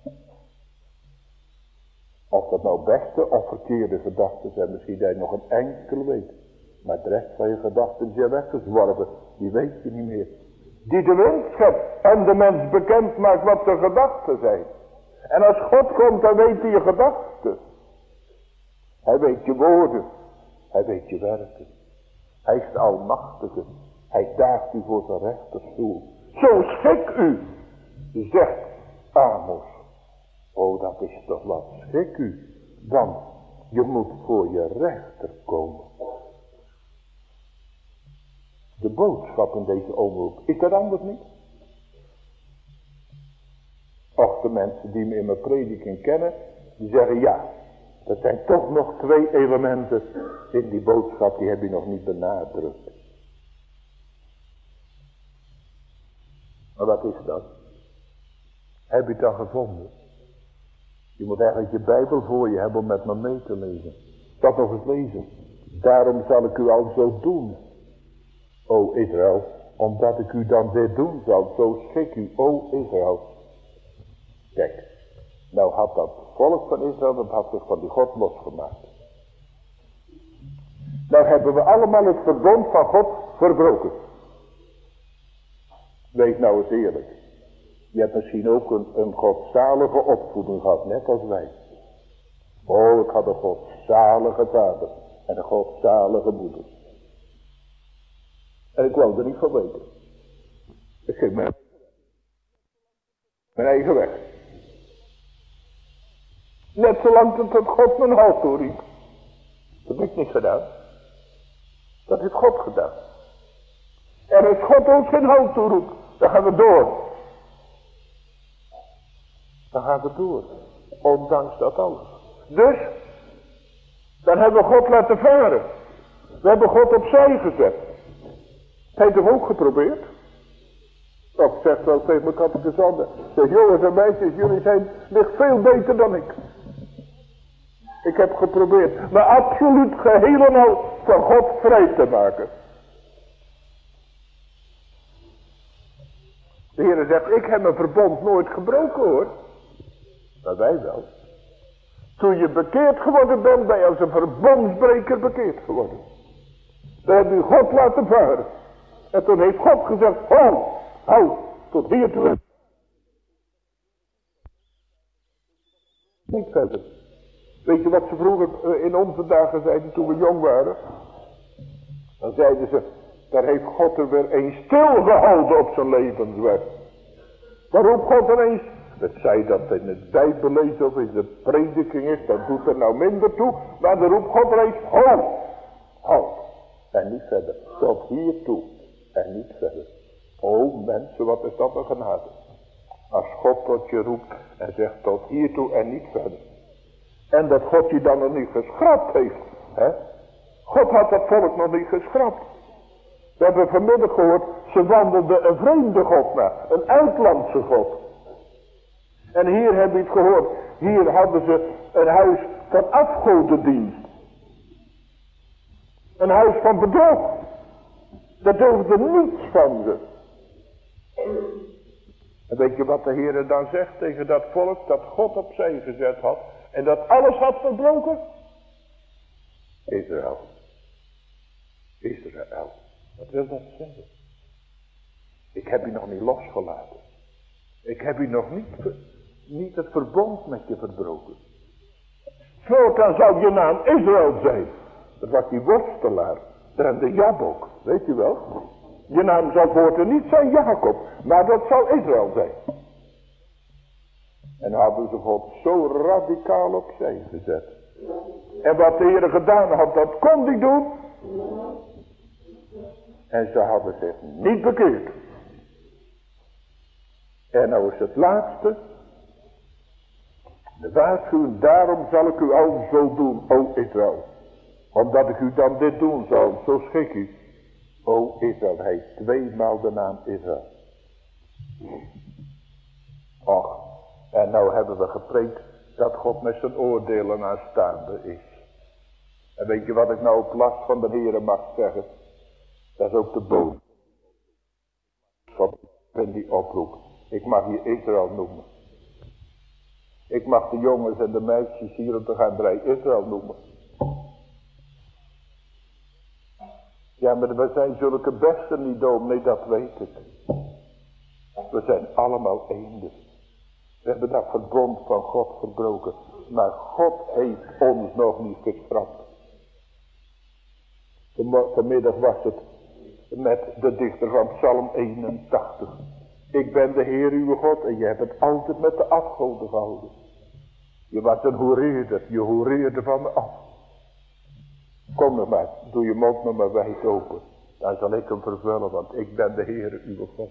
Of dat nou beste of verkeerde gedachten zijn, misschien dat je nog een enkel weet. Maar de rest van je gedachten zijn weggezworven, die weet je niet meer. Die de wind schept en de mens bekend maakt wat zijn gedachten zijn. En als God komt, dan weet hij je gedachten. Hij weet je woorden. Hij weet je werken. Hij is de Almachtige. Hij daagt u voor zijn rechterstoel. Zo schik u, zegt Amos. Oh, dat is toch wat, schik u. Want je moet voor je rechter komen. De boodschap in deze omroep, is dat anders niet? Och, de mensen die me in mijn prediking kennen, die zeggen ja, er zijn toch nog 2 elementen in die boodschap, die heb je nog niet benadrukt. Maar wat is dat? Heb je het dan gevonden? Je moet eigenlijk je Bijbel voor je hebben om met me mee te lezen. Dat nog eens lezen. Daarom zal ik u al zo doen. O Israël, omdat ik u dan weer doen zal, zo schik u, o Israël. Kijk, nou had dat volk van Israël, dat had zich van die God losgemaakt. Nou hebben we allemaal het verbond van God verbroken. Wees nou eens eerlijk. Je hebt misschien ook een godzalige opvoeding gehad, net als wij. Oh, ik had een godzalige vader en een godzalige moeder. En ik wou er niet van weten. Ik ging mijn eigen weg. Net zolang dat God mijn hals toeriep. Dat heb ik niet gedaan. Dat heeft God gedaan. En als God ons geen hals toeroept, dan gaan we door. Dan gaan we door. Ondanks dat alles. Dus, dan hebben we God laten varen. We hebben God opzij gezet. Hij heeft hem ook geprobeerd. Of zegt wel tegen mijn catechisanden. Zeg, jongens en meisjes, jullie zijn ligt veel beter dan ik. Ik heb geprobeerd. Maar absoluut geheel en al van God vrij te maken. De Heer zegt, ik heb mijn verbond nooit gebroken hoor. Maar wij wel. Toen je bekeerd geworden bent, ben je als een verbondsbreker bekeerd geworden. Dan heb je God laten varen. En toen heeft God gezegd, hou, tot hier toe. Niet verder. Weet je wat ze vroeger in onze dagen zeiden toen we jong waren? Dan zeiden ze, daar heeft God er weer eens stilgehouden op zijn levensweg. Waar roept God er eens? Het zij dat in het Bijbellezen of in de prediking is, dat doet er nou minder toe. Maar dan roept God er eens, hou. En niet verder. Tot hier toe. En niet verder. O mensen, wat is dat een genade. Als God tot je roept en zegt tot hier toe en niet verder. En dat God je dan nog niet geschrapt heeft. Hè? God had dat volk nog niet geschrapt. We hebben vanmiddag gehoord, ze wandelden een vreemde God na. Een uitlandse God. En hier hebben we het gehoord. Hier hadden ze een huis van afgodendienst. Een huis van bedrog. Daar durfde niets van ze. En weet je wat de Heer dan zegt tegen dat volk dat God opzij gezet had. En dat alles had verbroken? Israël. Wat wil dat zeggen? Ik heb u nog niet losgelaten. Ik heb u nog niet het verbond met je verbroken. Voortaan zou je naam Israël zijn. Dat was die worstelaar. En de Jabok. Weet je wel? Je naam zal voortaan niet zijn Jacob. Maar dat zal Israël zijn. En hadden ze God zo radicaal opzij gezet. En wat de Heer gedaan had, dat kon hij doen. En ze hadden zich niet bekeerd. En nou is het laatste. De waarschuwing, daarom zal ik u al zo doen, o Israël. Omdat ik u dan dit doen zal, zo schik u. O Israël, hij heeft tweemaal de naam Israël. Och, en nou hebben we gepreekt dat God met zijn oordelen aanstaande is. En weet je wat ik nou op last van de Heere mag zeggen? Dat is ook de boom. Van die oproep. Ik mag je Israël noemen. Ik mag de jongens en de meisjes hier op de gaanderij Israël noemen. Ja, maar we zijn zulke besten niet, dominee, dat weet ik. We zijn allemaal eenden. We hebben dat verbond van God verbroken. Maar God heeft ons nog niet geschrapt. Vanmiddag was het met de dichter van Psalm 81. Ik ben de Heer uw God en je hebt het altijd met de afgoden gehouden. Je was een hoereerder, je hoereerde van me af. Kom nog maar, doe je mond nog maar wijd open. Dan zal ik hem vervullen, want ik ben de Heer uw God.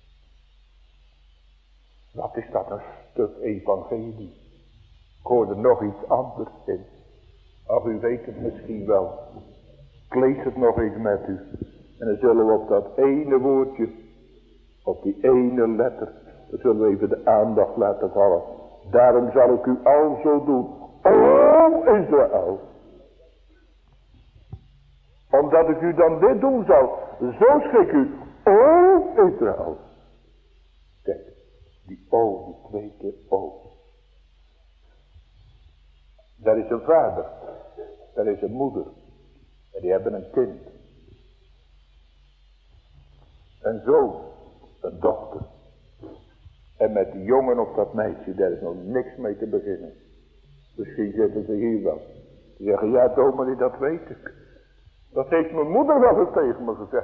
Wat is dat een stuk evangelie. Ik hoorde nog iets anders in. Of u weet het misschien wel. Ik lees het nog eens met u. En dan zullen we op dat ene woordje, op die ene letter, dan zullen we even de aandacht laten vallen. Daarom zal ik u al zo doen. O Israël. Omdat ik u dan dit doen zal. Zo schik u. O Israël. Kijk. Die O, die twee keer O. Daar is een vader. Daar is een moeder. En die hebben een kind. Een zoon. Een dochter. En met die jongen of dat meisje, daar is nog niks mee te beginnen. Misschien zitten ze hier wel. Ze zeggen, ja dominee, dat weet ik. Dat heeft mijn moeder wel eens tegen me gezegd.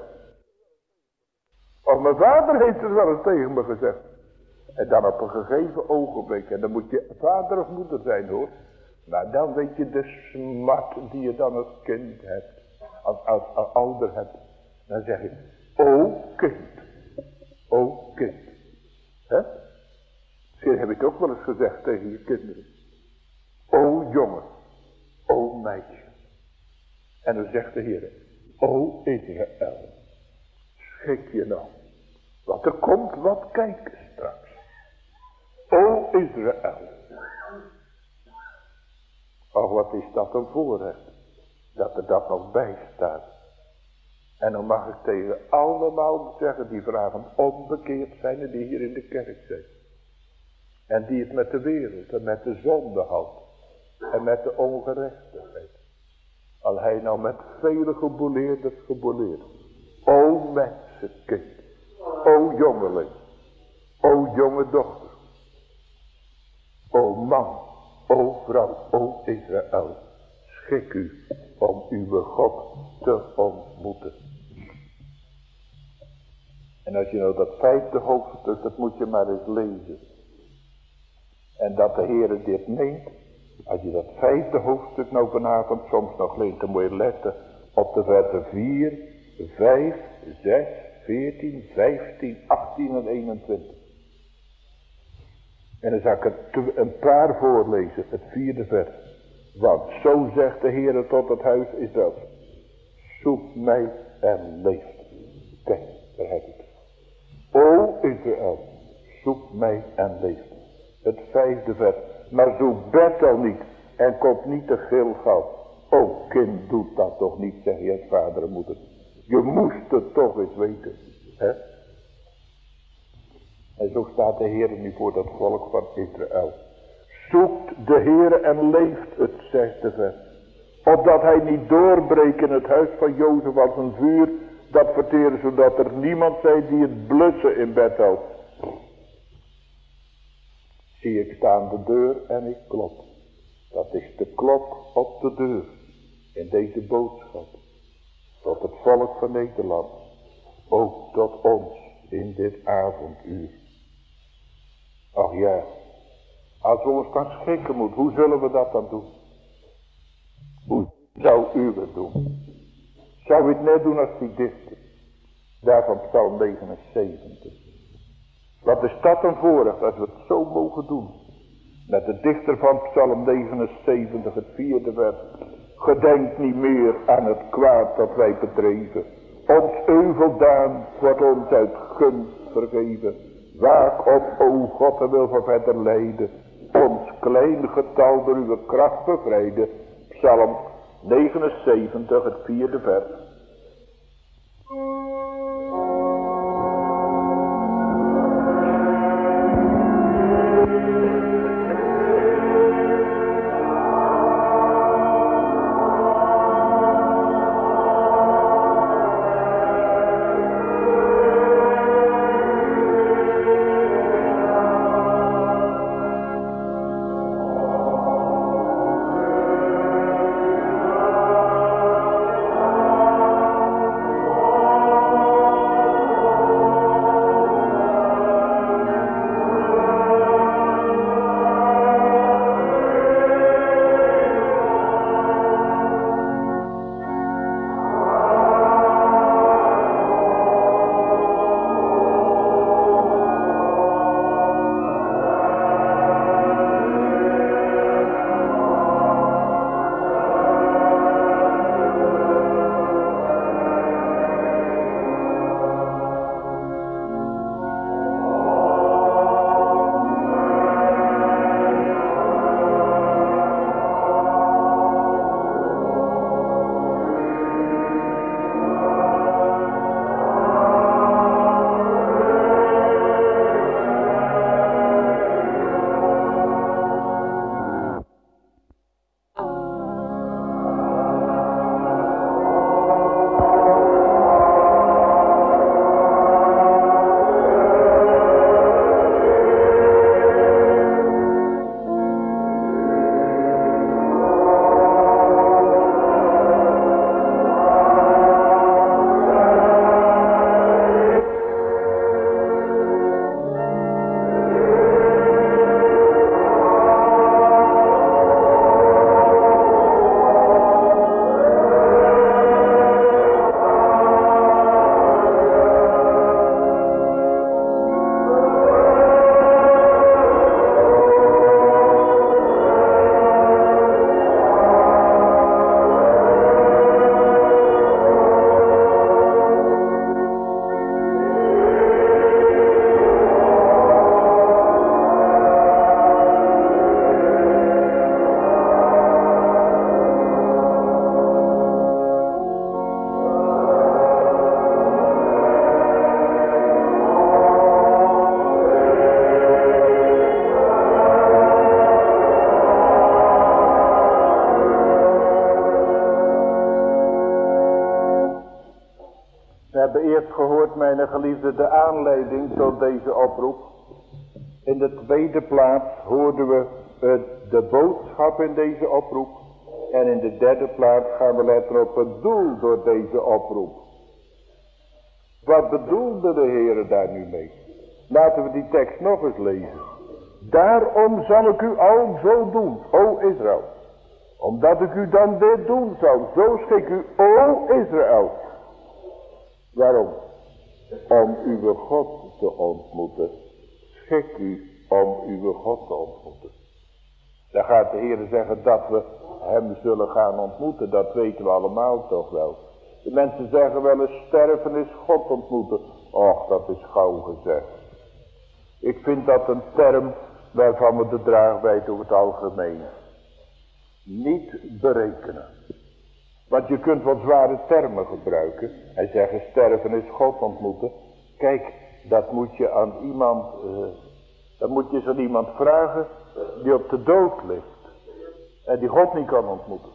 Of mijn vader heeft het wel eens tegen me gezegd. En dan op een gegeven ogenblik, en dan moet je vader of moeder zijn hoor. Maar dan weet je de smart die je dan als kind hebt. Als ouder hebt. Dan zeg je, o kind. O kind. Hè? Misschien heb ik het ook wel eens gezegd tegen je kinderen. O jongen. O meisje. En dan zegt de Heer, o Israël. Schik je nou. Want er komt wat kijken straks. O Israël. Och, wat is dat een voorrecht. Dat er dat nog bij staat. En dan mag ik tegen allemaal zeggen die vragen onbekeerd zijn en die hier in de kerk zijn. En die het met de wereld en met de zonde houdt. En met de ongerechtigheid. Al hij nou met vele geboeleerders geboeleerd. O mensenkind. O jongeling. O jonge dochter. O man. O vrouw. O Israël. Schik u om uw God te ontmoeten. En als je nou dat 5e hoofdstuk, dat moet je maar eens lezen. En dat de Heere dit meent. Als je dat 5e hoofdstuk nou vanavond soms nog leest, dan moet je letten op de versen 4, 5, 6, 14, 15, 18 en 21. En dan zal ik een paar voorlezen, het 4e vers. Want zo zegt de Heere tot het huis Israël. Zoek mij en leef. Kijk, daar heb ik het. O Israël, zoek mij en leef. Het 5e vers. Maar zoek Bethel niet en komt niet te Gilgal. O kind, doet dat toch niet, zeg je het vader en moeder. Je moest het toch eens weten. Hè? En zo staat de Heer nu voor dat volk van Israël. Zoekt de Heer en leeft, het 6e vers. Opdat hij niet doorbreekt in het huis van Jozef als een vuur dat verteren, zodat er niemand zij die het blussen in Bethel. Zie, ik sta aan de deur en ik klop. Dat is de klop op de deur. In deze boodschap. Tot het volk van Nederland. Ook tot ons in dit avonduur. Ach ja. Als we ons kan schikken moeten. Hoe zullen we dat dan doen? Hoe zou u het doen? Zou u het net doen als die dichter? Daar van Psalm 79. Wat is dat een voorrecht als we het zo mogen doen. Met de dichter van Psalm 79, het 4e vers. Gedenk niet meer aan het kwaad dat wij bedreven. Ons euveldaan wordt ons uit gunst vergeven. Waak op, o God, en wil van verder lijden. Ons klein getal door uw kracht bevrijden. Psalm 79, het 4e vers. geliefde, de aanleiding tot deze oproep. In de tweede plaats hoorden we de boodschap in deze oproep. En in de derde plaats gaan we letten op het doel door deze oproep. Wat bedoelde de Heer daar nu mee? Laten we die tekst nog eens lezen. Daarom zal ik u al zo doen, o Israël. Omdat ik u dan dit doen zal, zo schik u, o Israël. Waarom? Om uw God te ontmoeten. Schik u om uw God te ontmoeten. Dan gaat de Heer zeggen dat we hem zullen gaan ontmoeten. Dat weten we allemaal toch wel. De mensen zeggen wel eens sterven is God ontmoeten. Och, dat is gauw gezegd. Ik vind dat een term waarvan we de draagwijdte over het algemeen niet berekenen. Want je kunt wat zware termen gebruiken. En zeggen sterven is God ontmoeten. Kijk, dat moet je aan iemand, dat moet je eens aan iemand vragen die op de dood ligt. En die God niet kan ontmoeten.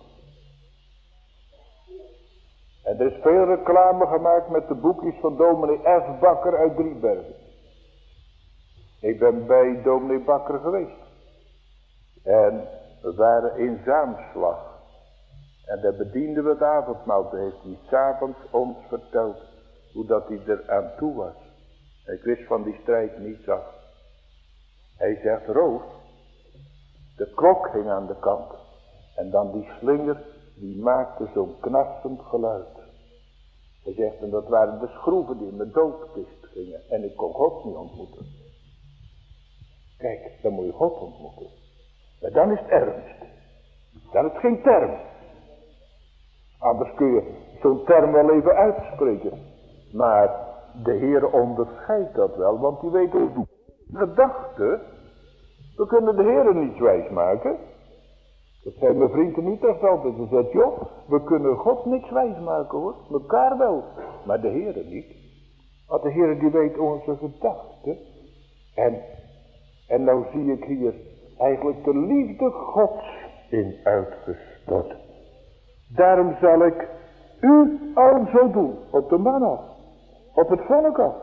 En er is veel reclame gemaakt met de boekjes van dominee F. Bakker uit Driebergen. Ik ben bij dominee Bakker geweest. En we waren in Zaamslag. En daar bedienden we het avondmaal. Toen heeft hij 's avonds ons verteld hoe dat hij er aan toe was. En ik wist van die strijd niets af. Hij zegt, Roof, de klok hing aan de kant. En dan die slinger, die maakte zo'n knarsend geluid. Hij zegt, en dat waren de schroeven die in mijn doodkist gingen. En ik kon God niet ontmoeten. Kijk, dan moet je God ontmoeten. Maar dan is het ernst. Dan is het geen term. Anders kun je zo'n term wel even uitspreken. Maar de Heer onderscheidt dat wel, want die weet hoe het gedachte. We kunnen de Heer niets wijs maken. Dat zei mijn vrienden niet echt altijd. Ze zegt, joh, we kunnen God niks wijs maken hoor. Mekaar wel, maar de Heer niet. Want de Heer die weet onze gedachten. En nou zie ik hier eigenlijk de liefde Gods in uitgestort. Daarom zal ik u al zo doen, op de man af, op het volk af.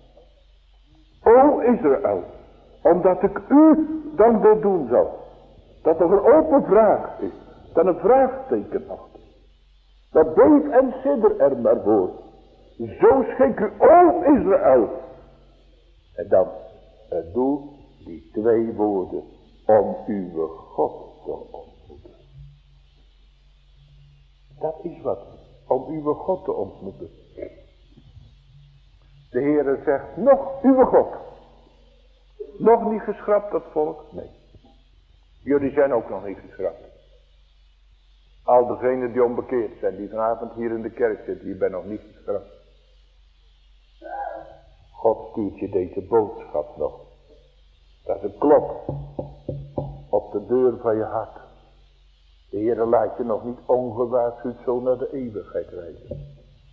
O Israël, omdat ik u dan dit doen zal. Dat er een open vraag is, dan een vraagteken achter. Dat beef en sidder er maar voor. Zo schik u, o Israël. En dan het doel, die twee woorden, om uw God te ontmoeten. Dat is wat, om uw God te ontmoeten. De Heere zegt, nog uw God. Nog niet geschrapt dat volk? Nee. Jullie zijn ook nog niet geschrapt. Al degenen die onbekeerd zijn, die vanavond hier in de kerk zitten, je bent nog niet geschrapt. God stuurt je deze boodschap nog. Dat is een klop op de deur van je hart. De Heere laat je nog niet ongewaarschuwd zo naar de eeuwigheid reizen.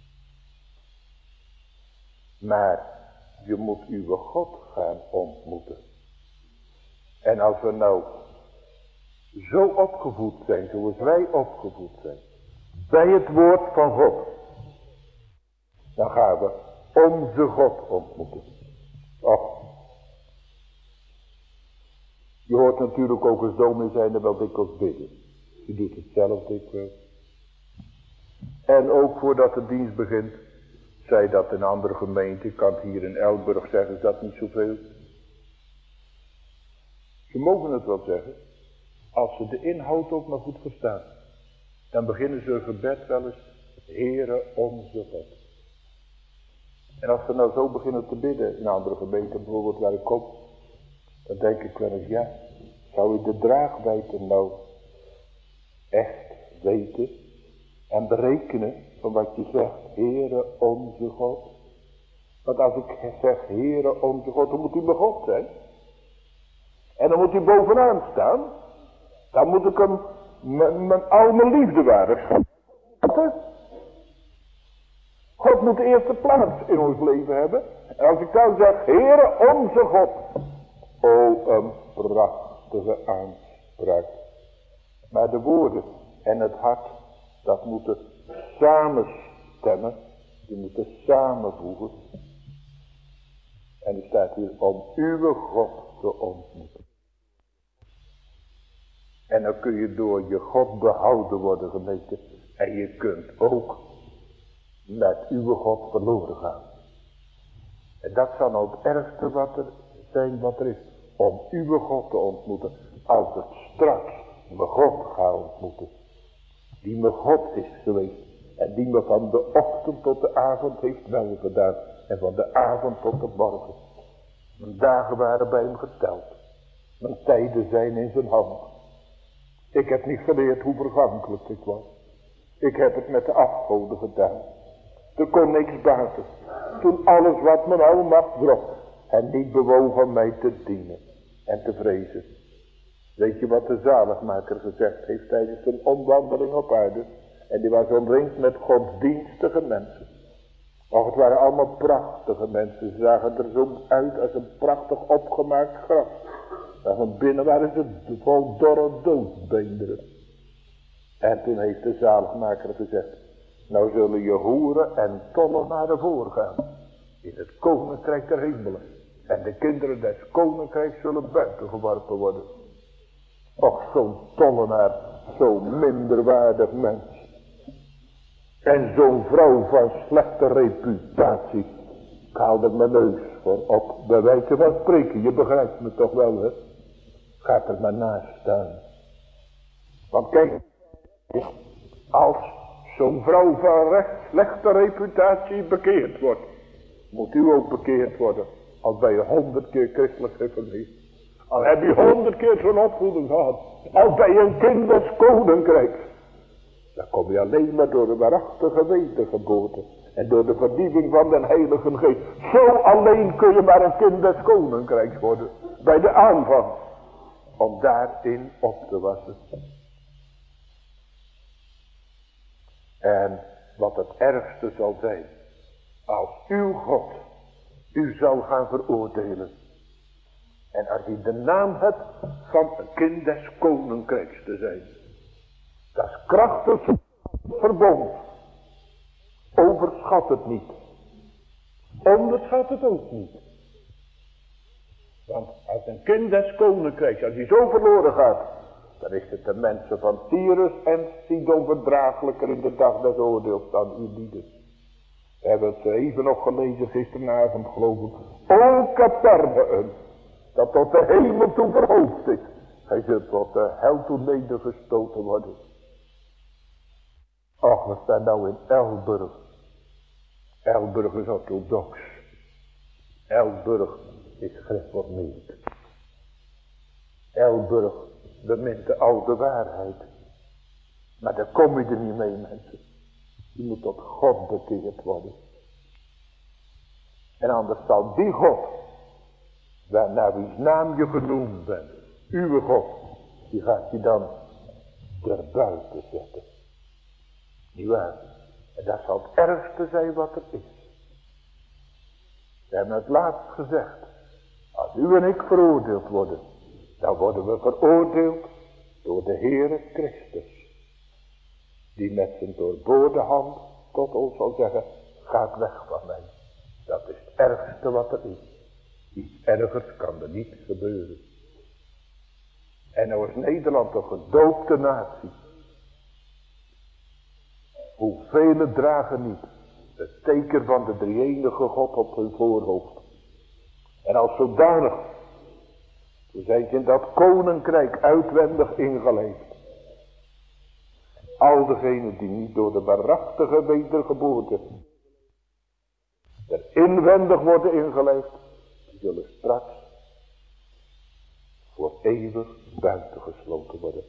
Maar je moet uw God gaan ontmoeten. En als we nou zo opgevoed zijn, zoals wij opgevoed zijn, bij het woord van God, dan gaan we onze God ontmoeten. Och. Je hoort natuurlijk ook als dominee zijn er wel dikwijls bidden. Je doet het zelf dikwijls. En ook voordat de dienst begint, zei dat in een andere gemeente, ik kan het hier in Elburg zeggen, is dat niet zoveel. Ze mogen het wel zeggen, als ze de inhoud ook maar goed verstaan. Dan beginnen ze een gebed wel eens, Heere onze God. En als ze nou zo beginnen te bidden in een andere gemeente, bijvoorbeeld waar ik kom, dan denk ik wel eens, ja, zou je de draagwijdte nou echt weten en berekenen van wat je zegt, Heere onze God. Want als ik zeg, Heere onze God, dan moet hij mijn God zijn. En dan moet hij bovenaan staan. Dan moet ik hem al mijn liefde waardig schatten. God moet de eerste plaats in ons leven hebben. En als ik dan zeg, Heere onze God. O, een prachtige aanspraak. Maar de woorden en het hart, dat moeten samenstemmen. Die moeten samenvoegen. En er staat hier om uw God te ontmoeten. En dan kun je door je God behouden worden, gemeente. En je kunt ook met uw God verloren gaan. En dat zal nou het ergste wat er is. Om uw God te ontmoeten. Als het straks mijn God gaat ontmoeten. Die mijn God is geweest. En die me van de ochtend tot de avond heeft welgedaan. En van de avond tot de morgen. Mijn dagen waren bij hem geteld. Mijn tijden zijn in zijn hand. Ik heb niet geleerd hoe vergankelijk ik was. Ik heb het met de afgoden gedaan. Er kon niks baten. Toen alles wat mijn almacht droeg. En niet bewoog om mij te dienen. En te vrezen. Weet je wat de zaligmaker gezegd heeft tijdens zijn omwandeling op aarde? En die was omringd met godsdienstige mensen. Och, het waren allemaal prachtige mensen. Ze zagen er zo uit als een prachtig opgemaakt graf. Maar van binnen waren ze vol dorre doodbeenderen. En toen heeft de zaligmaker gezegd. Nou zullen je hoeren en tollenaren voorgaan. In het koninkrijk der hemelen. En de kinderen des koninkrijks zullen buiten geworpen worden. Och, zo'n tollenaar. Zo'n minderwaardig mens. En zo'n vrouw van slechte reputatie. Ik haalde mijn neus voor op. Bij wijze van spreken, je begrijpt me toch wel, hè? Gaat er maar naast staan. Want kijk, als zo'n vrouw van recht slechte reputatie bekeerd wordt, moet u ook bekeerd worden. Al ben je 100 keer christelijk geformeerd. Al heb je 100 keer zo'n opvoeding gehad. Al ben je een kind des koninkrijks. Dan kom je alleen maar door de waarachtige wedergeboorte. En door de verdieping van den Heilige Geest. Zo alleen kun je maar een kind des koninkrijks worden. Bij de aanvang. Om daarin op te wassen. En wat het ergste zal zijn. Als uw God u zal gaan veroordelen. En als u de naam hebt van een kind des koninkrijks te zijn. Dat is krachtig verbond. Overschat het niet. Onderschat het ook niet. Want als een kind des koninkrijks, als hij zo verloren gaat, dan is het de mensen van Tyrus en Sidon verdraaglijker in de dag des oordeels dan u lieden. We hebben het zo even nog gelezen gisteravond, geloof ik. O Capernaum, dat tot de hemel toe verhoogd is. Hij zult tot de hel toe nedergestoten worden. Och, we staan nou in Elburg. Elburg is orthodox. Elburg is gereformeerd. Elburg bemint de oude waarheid. Maar daar kom je er niet mee, mensen. Je moet tot God bekeerd worden. En anders zal die God, naar wiens naam je genoemd bent, uw God, die gaat je dan erbuiten zetten. Niet waar? En dat zal het ergste zijn wat er is. We hebben het laatst gezegd. Als u en ik veroordeeld worden, dan worden we veroordeeld door de Heere Christus. Die met zijn doorboorde hand tot ons zal zeggen, ga weg van mij. Dat is het ergste wat er is. Iets ergers kan er niet gebeuren. En nou is Nederland een gedoopte natie. Hoeveel dragen niet het teken van de drie-enige God op hun voorhoofd. En als zodanig, toen zijn ze in dat koninkrijk uitwendig ingeleefd. Al degenen die niet door de waarachtige wedergeboorte er inwendig worden ingeleefd, die zullen straks voor eeuwig buitengesloten worden.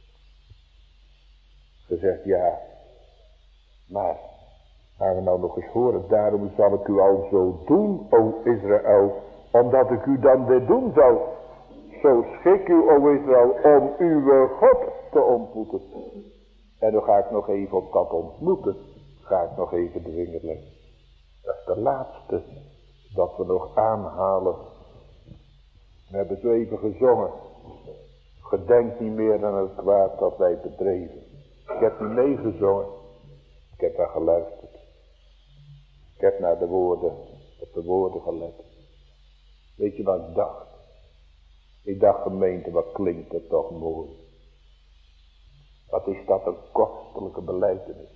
Ze zegt ja, maar gaan we nou nog eens horen, daarom zal ik u al zo doen, o Israël, omdat ik u dan dit doen zal. Zo schik u, o Israël, om uw God te ontmoeten. En dan ga ik nog even op dat ontmoeten, ga ik nog even de vinger leggen. Dat is de laatste dat we nog aanhalen. We hebben zo even gezongen. Gedenk niet meer aan het kwaad dat wij bedreven. Ik heb niet meegezongen. Ik heb naar geluisterd. Ik heb naar de woorden, op de woorden gelet. Weet je wat ik dacht? Ik dacht, gemeente, wat klinkt dat toch mooi. Wat is dat een kostelijke belijdenis.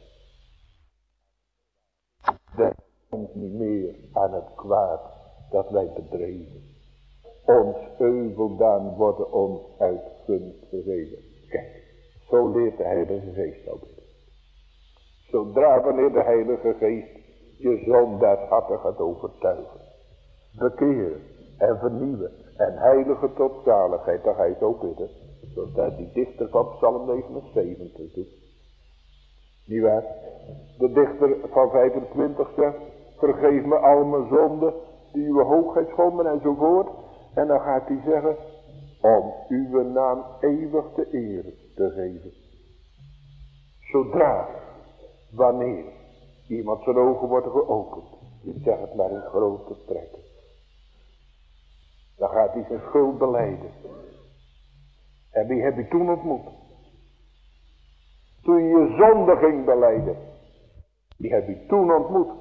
Denk ons niet meer aan het kwaad dat wij bedreven. Ons euveldaan worden ons uit gunst gegeven. Kijk, zo leert de Heilige Geest ook. Zodra wanneer de Heilige Geest je zondaars harten gaat overtuigen, bekeren en vernieuwen en heilige tot zaligheid, dan ga je het ook bidden. Zodat die dichter van Psalm 79 doet. Niet waar? De dichter van 25 zegt, vergeef me al mijn zonden die uw hoogheid schonden enzovoort. En dan gaat hij zeggen, om uw naam eeuwig de eer te geven. Zodra, wanneer iemand zijn ogen worden geopend, ik zeg het maar in grote trekken, dan gaat hij zijn schuld belijden. En wie heb je toen ontmoet? Toen je zonde ging belijden. Die heb je toen ontmoet.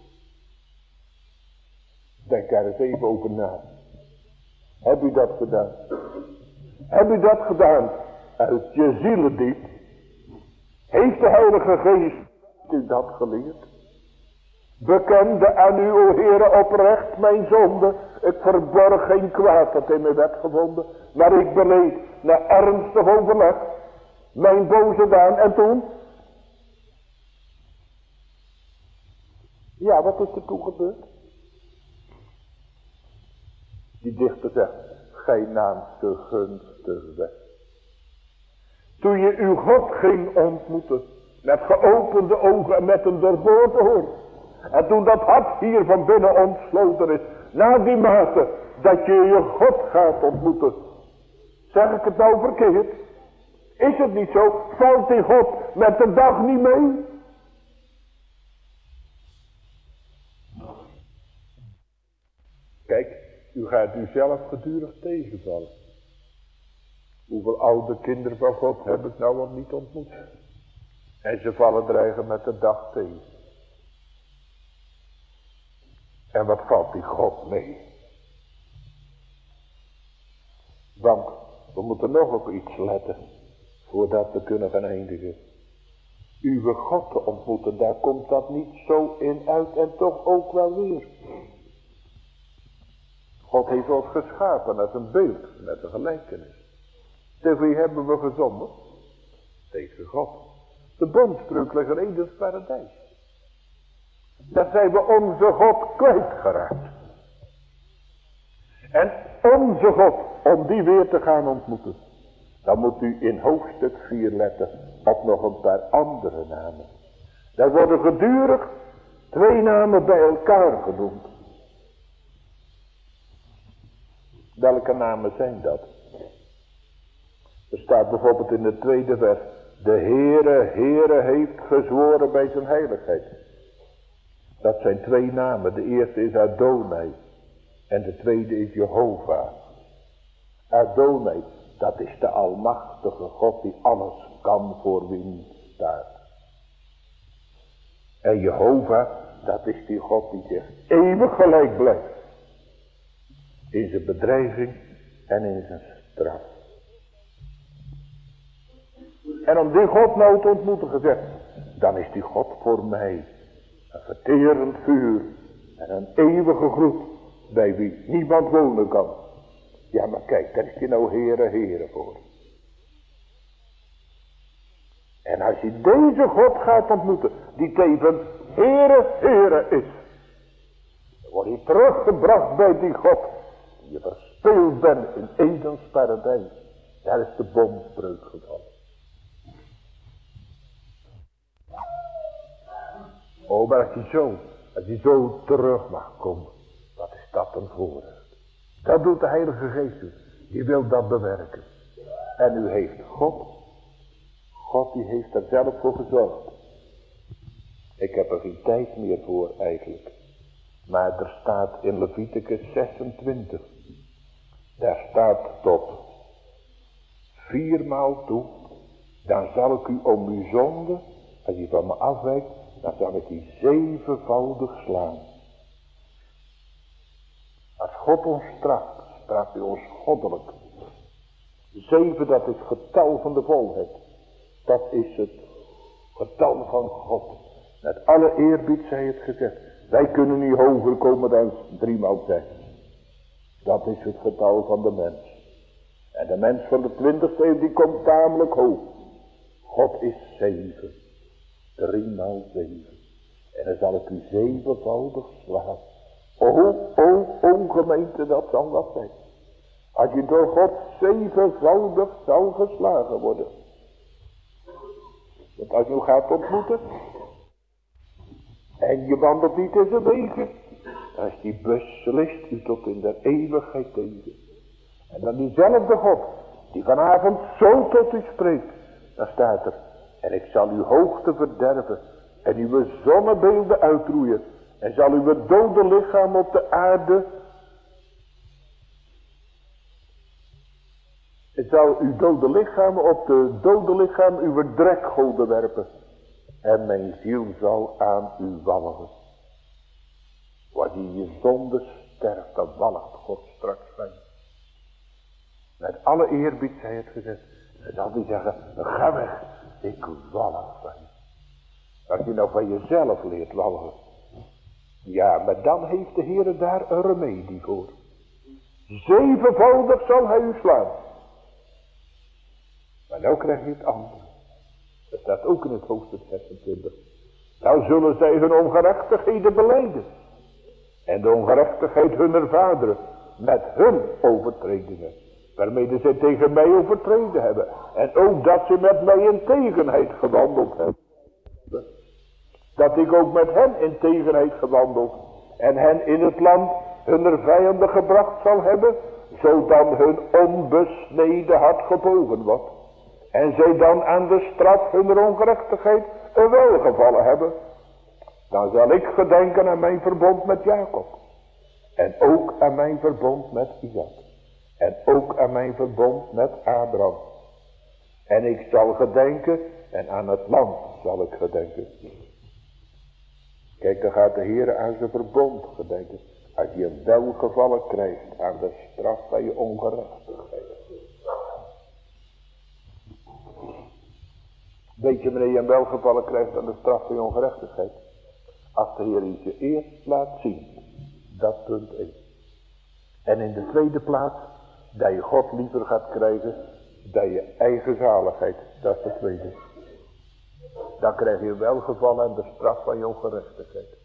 Denk daar eens even over na. Heb u dat gedaan? Heb u dat gedaan uit je zielendiep? Heeft de Heilige Geest u dat geleerd? Bekende aan u, o Heere, oprecht mijn zonde. Ik verborg geen kwaad dat in mij werd gevonden. Maar ik beleed na ernstig overleg mijn boze daan. En toen? Ja, wat is er toen gebeurd? Die dichter zegt, gij naamt de gunstige weg. Toen je uw God ging ontmoeten, met geopende ogen en met een doorboord oor. En toen dat hart hier van binnen ontsloten is, naar die mate dat je God gaat ontmoeten. Zeg ik het nou verkeerd? Is het niet zo? Valt die God met de dag niet mee? Kijk, u gaat u zelf gedurig tegenvallen. Hoeveel oude kinderen van God heb ik nou al niet ontmoet? En ze vallen dreigen met de dag tegen. En wat valt die God mee? Want we moeten nog op iets letten, voordat we kunnen gaan eindigen. Uwe God te ontmoeten, daar komt dat niet zo in uit en toch ook wel weer. God heeft ons geschapen als een beeld, met een gelijkenis. Tegen wie hebben we gezonden? Tegen God. De bondspreuklijke in het paradijs. Daar zijn we onze God kwijtgeraakt. En onze God, om die weer te gaan ontmoeten, dan moet u in hoofdstuk 4 letten op nog een paar andere namen. Daar worden gedurig 2 namen bij elkaar genoemd. Welke namen zijn dat? Er staat bijvoorbeeld in de 2e vers, de Heere heeft gezworen bij zijn heiligheid. Dat zijn 2 namen. De eerste is Adonai. En de tweede is Jehovah. Adonai, dat is de almachtige God die alles kan voor wie niet staat. En Jehovah, dat is die God die zich eeuwig gelijk blijft. In zijn bedreiging en in zijn straf. En om die God nou te ontmoeten gezegd, dan is die God voor mij een verterend vuur en een eeuwige gloed bij wie niemand wonen kan. Ja, maar kijk, daar is je nou Heere voor. En als je deze God gaat ontmoeten, die tevens Heere is, dan word je teruggebracht bij die God die je verspeeld bent in Edens paradijs. Daar is de bondspreuk gevallen. Oh, maar als je zo terug mag komen, wat is dat een voorrecht. Dat doet de Heilige Geest u. Die wil dat bewerken. En u heeft God die heeft er zelf voor gezorgd. Ik heb er geen tijd meer voor eigenlijk. Maar er staat in Leviticus 26. Daar staat tot 4 maal toe. Dan zal ik u om uw zonde, als u van me afwijkt, dan zal ik u 7-voudig slaan. Als God ons straft, straft hij ons goddelijk. 7, dat is getal van de volheid. Dat is het getal van God. Met alle eerbied zij het gezegd. Wij kunnen niet hoger komen dan 3 maal 6. Dat is het getal van de mens. En de mens van de 20e eeuw die komt tamelijk hoog. God is 7. 3 maal 7. En dan zal ik u 7voudig slaan. O gemeente, dat zal wat zijn. Als je door God 7voudig zal geslagen worden. Want als je hem gaat ontmoeten. En je wandelt niet in zijn wegen. Dan is die beslist u tot in de eeuwigheid tegen. En dan diezelfde God. Die vanavond zo tot u spreekt. Dan staat er. En ik zal uw hoogte verderven. En uw zonnebeelden uitroeien. En zal uw dode lichaam op de aarde. En zal uw dode lichaam op de dode lichaam uw drekgolden werpen. En mijn ziel zal aan u walgen. Wanneer je zonde sterft, dan walgt God straks van je. Met alle eerbied zij het gezegd. En dan zal hij zeggen, ga weg, ik walg van je. Als je nou van jezelf leert walgen. Ja, maar dan heeft de Heer daar een remedie voor. 7voudig zal hij u slaan. Maar nou krijg je het andere. Dat staat ook in het hoofdstuk 26. Nou zullen zij hun ongerechtigheden belijden. En de ongerechtigheid hunner vaderen. Met hun overtredingen. Waarmee zij tegen mij overtreden hebben. En ook dat ze met mij in tegenheid gewandeld hebben. Dat ik ook met hen in tegenheid gewandeld. En hen in het land hunner vijanden gebracht zal hebben. Zodat hun onbesneden hart gebogen wordt. En zij dan aan de straf hunner ongerechtigheid een welgevallen hebben. Dan zal ik gedenken aan mijn verbond met Jacob. En ook aan mijn verbond met Isaac. En ook aan mijn verbond met Abraham. En ik zal gedenken en aan het land zal ik gedenken. Kijk, dan gaat de Heer aan zijn verbond gedenken. Als je een welgevallen krijgt aan de straf van je ongerechtigheid. Weet je wanneer je een welgevallen krijgt aan de straf van je ongerechtigheid? Als de Heer je eerst laat zien. Dat punt 1. En in de tweede plaats. Dat je God liever gaat krijgen. Dan je eigen zaligheid. Dat is de tweede. Dan krijg je welgevallen aan de straf van je ongerechtigheid.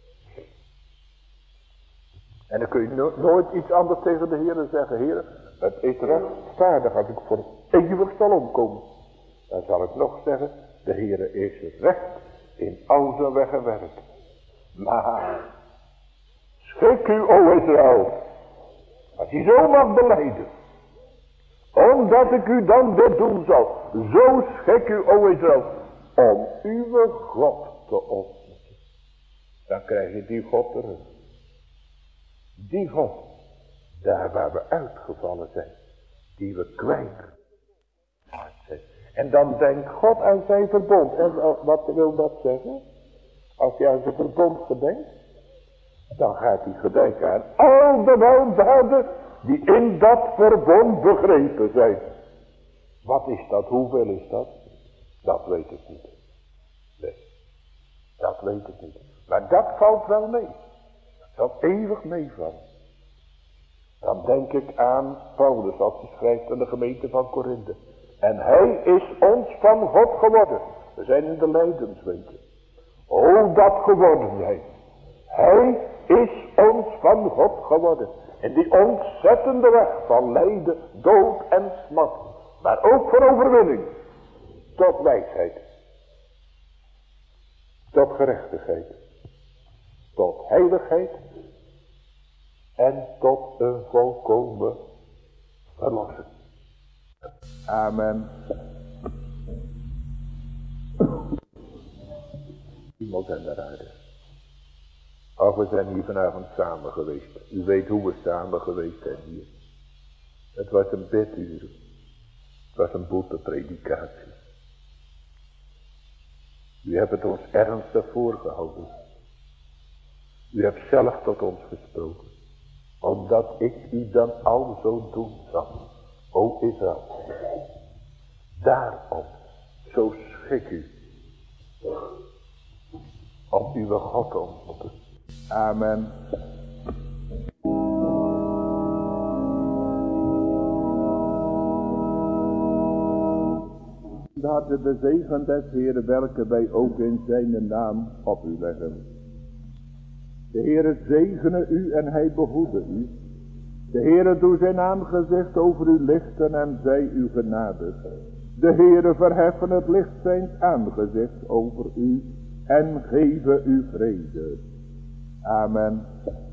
En dan kun je nooit iets anders tegen de Heer zeggen. Heer, het is rechtvaardig als ik voor eeuwig zal omkomen. Dan zal ik nog zeggen. De Heer is recht in al zijn weg en werk. Maar schik u, o Israël, als je zo mag belijden, omdat ik u dan dit doen zal, zo schik u, o Israël, om uw God te ontmoeten. Dan krijg je die God terug. Die God, daar waar we uitgevallen zijn, die we kwijt zijn. En dan denkt God aan zijn verbond. En wat wil dat zeggen? Als hij aan zijn verbond gedenkt, dan gaat hij gedenken aan al de weldaden die in dat verbond begrepen zijn. Wat is dat? Hoeveel is dat? Dat weet ik niet. Nee, dat weet ik niet. Maar dat valt wel mee. Dat zal eeuwig meevallen. Dan denk ik aan Paulus als hij schrijft aan de gemeente van Korinthe. En hij is ons van God geworden. We zijn in de lijdensweken. O, dat geworden zijn. Hij is ons van God geworden. In die ontzettende weg van lijden, dood en smat. Maar ook van overwinning. Tot wijsheid. Tot gerechtigheid. Tot heiligheid. En tot een volkomen verlossing. Amen. Iemand en de aarde. Ach, we zijn hier vanavond samen geweest. U weet hoe we samen geweest zijn hier. Het was een biduur. Het was een boetepredikatie. U hebt het ons ernstig voorgehouden. U hebt zelf tot ons gesproken. omdat ik u dan al zo doen zal, o Israël. Daarom, zo schik u, om uw God te ontmoeten. Amen. Dat de zegen des Heeren welke wij ook in zijn naam op u leggen. De Heere zegene u en hij behoede u. De Heere doe zijn aangezicht over u lichten en zij u genadig. De Heere verheffen het licht zijn aangezicht over u en geven u vrede. Amen.